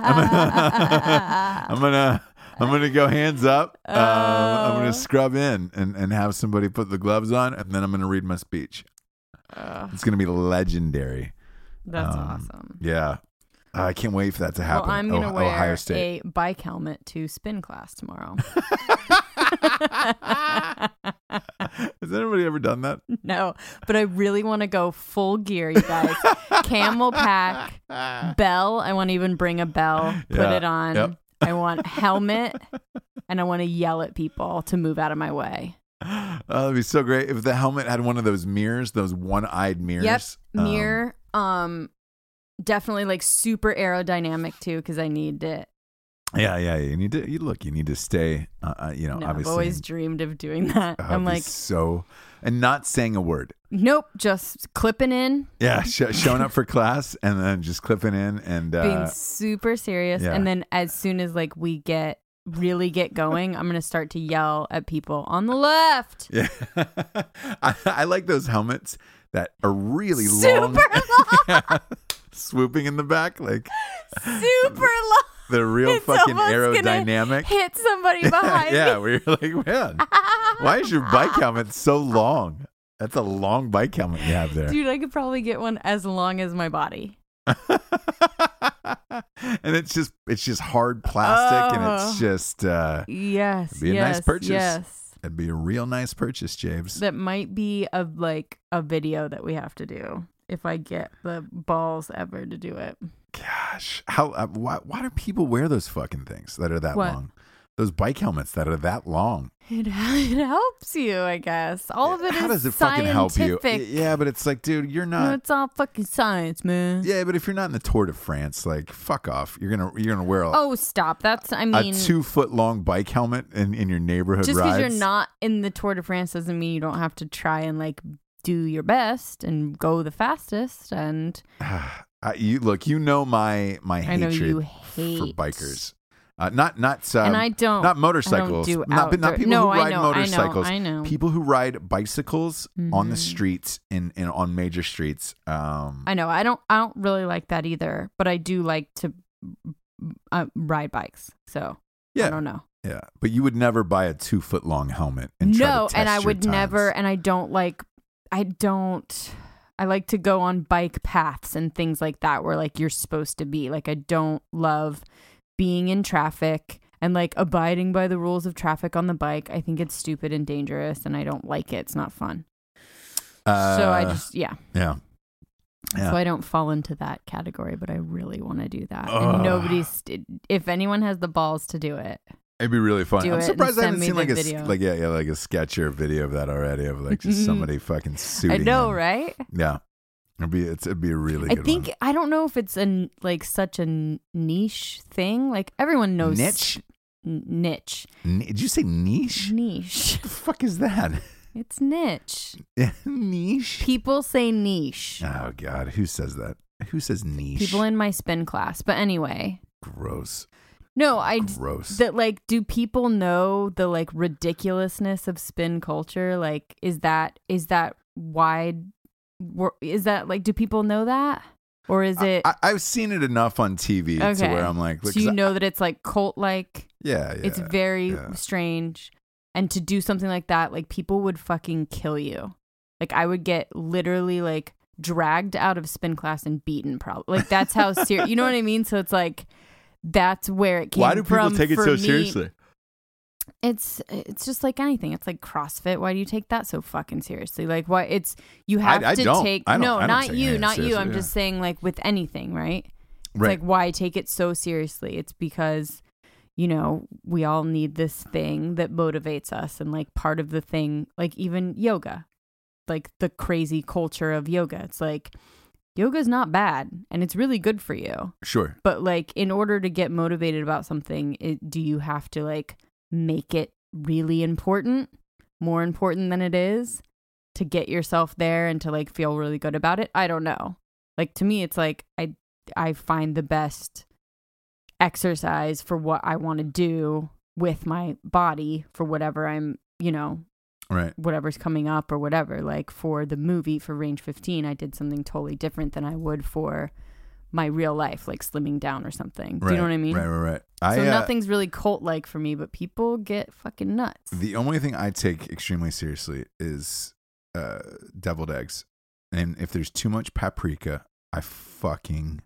I'm gonna I'm gonna go hands up. Um, I'm Oh. gonna scrub in and, and have somebody put the gloves on, and then I'm gonna read my speech. Ugh, It's gonna be legendary. that's Um, awesome. Yeah, I can't wait for that to happen. Well, I'm gonna Oh- wear Ohio State. a bike helmet to spin class tomorrow. Has anybody ever done that? No, but I really want to go full gear, you guys. Camel pack, bell. I want to even bring a bell, put Yeah, it on. yep. I want helmet, and I want to yell at people to move out of my way. Oh, that'd be so great if the helmet had one of those mirrors, those one-eyed mirrors. Yep, Um, mirror. Um, definitely like super aerodynamic too, because I need it. yeah, yeah. You need to. You look. You need to stay. Uh, uh, you know, No, I've obviously. always dreamed of doing that. Oh, I'm it'd be like, so, and not saying a word. nope, just clipping in, Yeah, sh- showing up for class and then just clipping in and uh, being super serious, yeah. and then as soon as like we get really get going, I'm gonna start to yell at people on the left. yeah. I, I like those helmets that are really Super long, long. Yeah. Swooping in the back, like Super long. they're real It's fucking almost gonna aerodynamic. Hit somebody behind yeah, me. where you're like, man, why is your bike helmet so long? That's a long bike helmet you have there. Dude, I could probably get one as long as my body. And it's just it's just hard plastic, and Oh. it's just uh, Yes. It'd be a yes, nice purchase. Yes. it'd be a real nice purchase, James. That might be a like a video that we have to do if I get the balls ever to do it. Gosh, how uh, why why do people wear those fucking things that are that What? long? Those bike helmets that are that long. It, it helps you, I guess. All of it is How does it fucking help you? scientific. Y- Yeah, but it's like, dude, you're No, not. it's all fucking science, man. Yeah, but if you're not in the Tour de France, like, fuck off. You're gonna you're gonna wear a, Oh, stop. That's, I a mean, two foot long bike helmet in, in your neighborhood just because rides. you're not in the Tour de France doesn't mean you don't have to try and like do your best and go the fastest. And Uh, you look, you know my my I know hatred you for hate bikers. Uh, not not um, and I don't. not motorcycles. I don't do not, not outdoor- people no, who I ride know, motorcycles. I know. I know. People who ride bicycles on the Mhm. streets in, in on major streets. Um, I know. I don't. I don't really like that either. But I do like to uh, ride bikes. So Yeah. I don't know. Yeah, but you would never buy a two foot long helmet and try No, to test and I your would times. never, and I don't like, I don't, I like to go on bike paths and things like that where like you're supposed to be. Like I don't love being in traffic and like abiding by the rules of traffic on the bike. I think it's stupid and dangerous and I don't like it. It's not fun. Uh, so I just, yeah. Yeah. Yeah. So I don't fall into that category, but I really want to do that. Ugh. And nobody's, if anyone has the balls to do it. It'd be really fun. Do I'm it surprised and I haven't send seen me like a the s- video. like yeah yeah like a sketch or a video of that already of like just somebody fucking shooting. I know, him. right? Yeah, it'd be it's, it'd be a really. I good think one. I don't know if it's a n- like such a n- niche thing. Like everyone knows Niche? n- niche, Ni- Did you say niche? niche. What the fuck is that? It's niche. Niche. People say niche. Oh God, who says that? Who says niche? People in my spin class. But anyway, Gross. no, I Gross. that like. Do people know the like ridiculousness of spin culture? Like, is that is that wide? wor- Is that like? Do people know that, or is it? I, I've seen it enough on T V to Okay. where I'm like, look, so you 'cause I- know that it's like cult like. yeah, yeah. It's very yeah. strange. And to do something like that, like people would fucking kill you. Like I would get literally like dragged out of spin class and beaten probably. Like that's how serious, you know what I mean? So it's like, that's where it came from. Why do people take it for so me. seriously? It's, it's just like anything. It's like CrossFit. Why do you take that so fucking seriously? Like why it's, you have I to don't. take, I don't- no, I don't not take you, anything not you. seriously, I'm yeah. just saying like with anything, right? It's Right. like why take it so seriously? It's because, you know, we all need this thing that motivates us. And like part of the thing, like even yoga, like the crazy culture of yoga. It's like yoga is not bad and it's really good for you. Sure. But like in order to get motivated about something, it, do you have to like make it really important, more important than it is to get yourself there and to like feel really good about it? I don't know. Like to me, it's like I I find the best exercise for what I want to do with my body for whatever I'm, you know, Right. whatever's coming up or whatever. Like for the movie for Range fifteen, I did something totally different than I would for my real life, like slimming down or something. Do Right. you know what I mean? Right. Right. Right. I, So uh, nothing's really cult like for me, but people get fucking nuts. The only thing I take extremely seriously is uh, deviled eggs. And if there's too much paprika, I fucking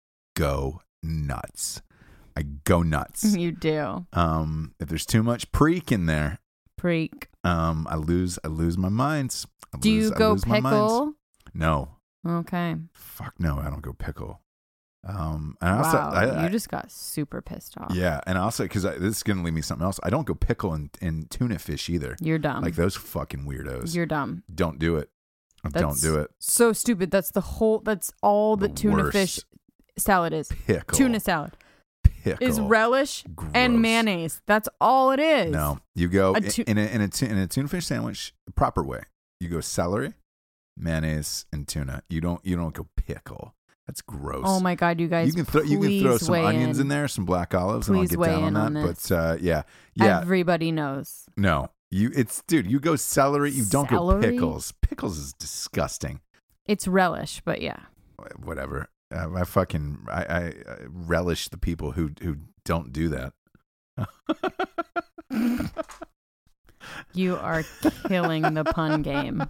go nuts. I go nuts. You do. Um, if there's too much preek in there, Freak. um, I lose. I lose my minds. I Do lose- you I go lose my minds. pickle? No, Okay. fuck no. I don't go pickle. Um, and I also, Wow. I, I, you just got super pissed off. yeah, and also because this is gonna leave me something else. I don't go pickle in, in tuna fish either. You're dumb. Like those fucking weirdos. You're dumb. Don't do it. Don't That's do it. So stupid. That's the whole, that's all The that tuna worst. fish salad is. Pickle. Tuna salad pickle is relish Gross. and mayonnaise. That's all it is. No, you go A in, tu- in a in a, tu- in a tuna fish sandwich the proper way. You go celery, mayonnaise, and tuna. You don't you don't go pickle. That's gross. Oh my God, you guys. you can throw you can throw please some weigh onions in. in. there, some black olives, Please and I'll get weigh down in on that. on this. But uh, yeah, yeah, Everybody knows. no, you it's dude. You go celery. You don't Celery? go pickles. Pickles is disgusting. It's relish, but yeah. Whatever. Uh, I fucking I, I, I relish the people who who don't do that. You are killing the pun game.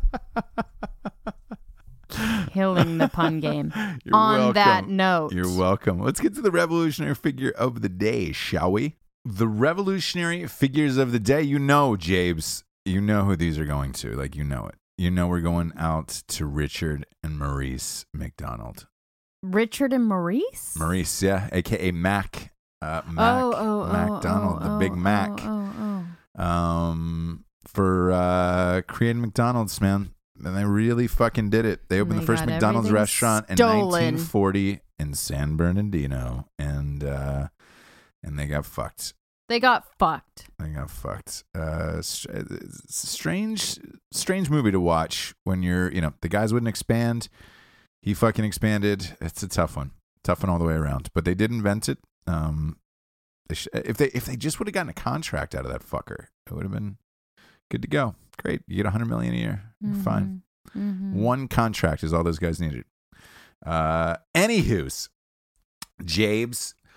Killing the pun game. You're On that welcome. note, You're welcome. Let's get to the revolutionary figure of the day, shall we? The revolutionary figures of the day. You know, Jabes, you know who these are going to. Like, you know it. You know we're going out to Richard and Maurice McDonald. Richard and Maurice? Maurice, yeah, a k a. Mac. Uh, Mac. Oh, oh, oh, McDonald, oh, the oh, Big Mac. Oh, oh, oh. Um, for uh, creating McDonald's, man. And they really fucking did it. They opened They the first got McDonald's everything restaurant in stolen. nineteen forty in San Bernardino, and uh, and they got fucked. They got fucked. They got fucked. Uh, str- it's a strange, strange movie to watch when you're, you know, the guys wouldn't expand. He fucking expanded. It's a tough one, tough one all the way around. But they did invent it. Um, they sh- if they if they just would have gotten a contract out of that fucker, it would have been good to go. Great, you get a hundred million a year. You're fine. Mhm. One contract is all those guys needed. Uh, anywho's, Jabes,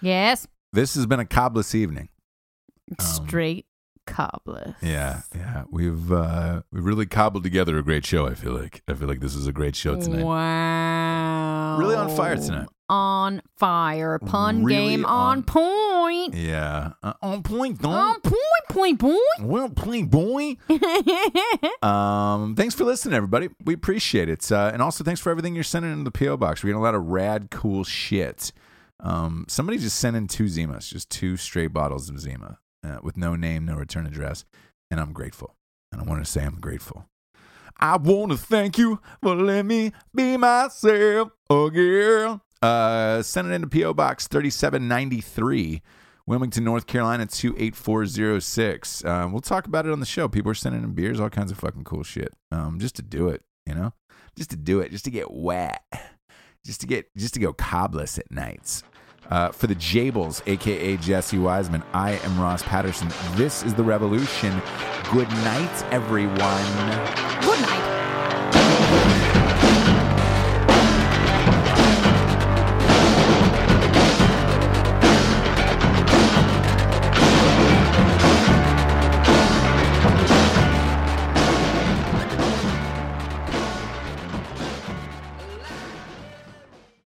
Yes. This has been a cobless evening. Um, Straight cobless. Yeah, yeah. We've uh, we've really cobbled together a great show. I feel like I feel like this is a great show tonight. Wow. Really on fire tonight. On fire. Pun Really game on- on point. Yeah, uh, on point, don't. On point, point, point. Well, point, boy. um, thanks for listening, everybody. We appreciate it, uh, and also thanks for everything you're sending into the P O box. We're getting a lot of rad, cool shit. Um, somebody just sent in two Zimas, just two straight bottles of Zima, uh, with no name, no return address, and I'm grateful. And I want to say I'm grateful. I want to thank you for letting me be myself again. Uh, send it into P O Box thirty-seven ninety-three, Wilmington, North Carolina, two eight four zero six. Um, we'll talk about it on the show. People are sending in beers, all kinds of fucking cool shit. Um, just to do it, you know, just to do it, just to get wet, just to get, just to go cobless at nights. Uh, for the Jables, aka Jesse Wiseman, I am Ross Patterson. This is The Revolution. Good night, everyone. Good night.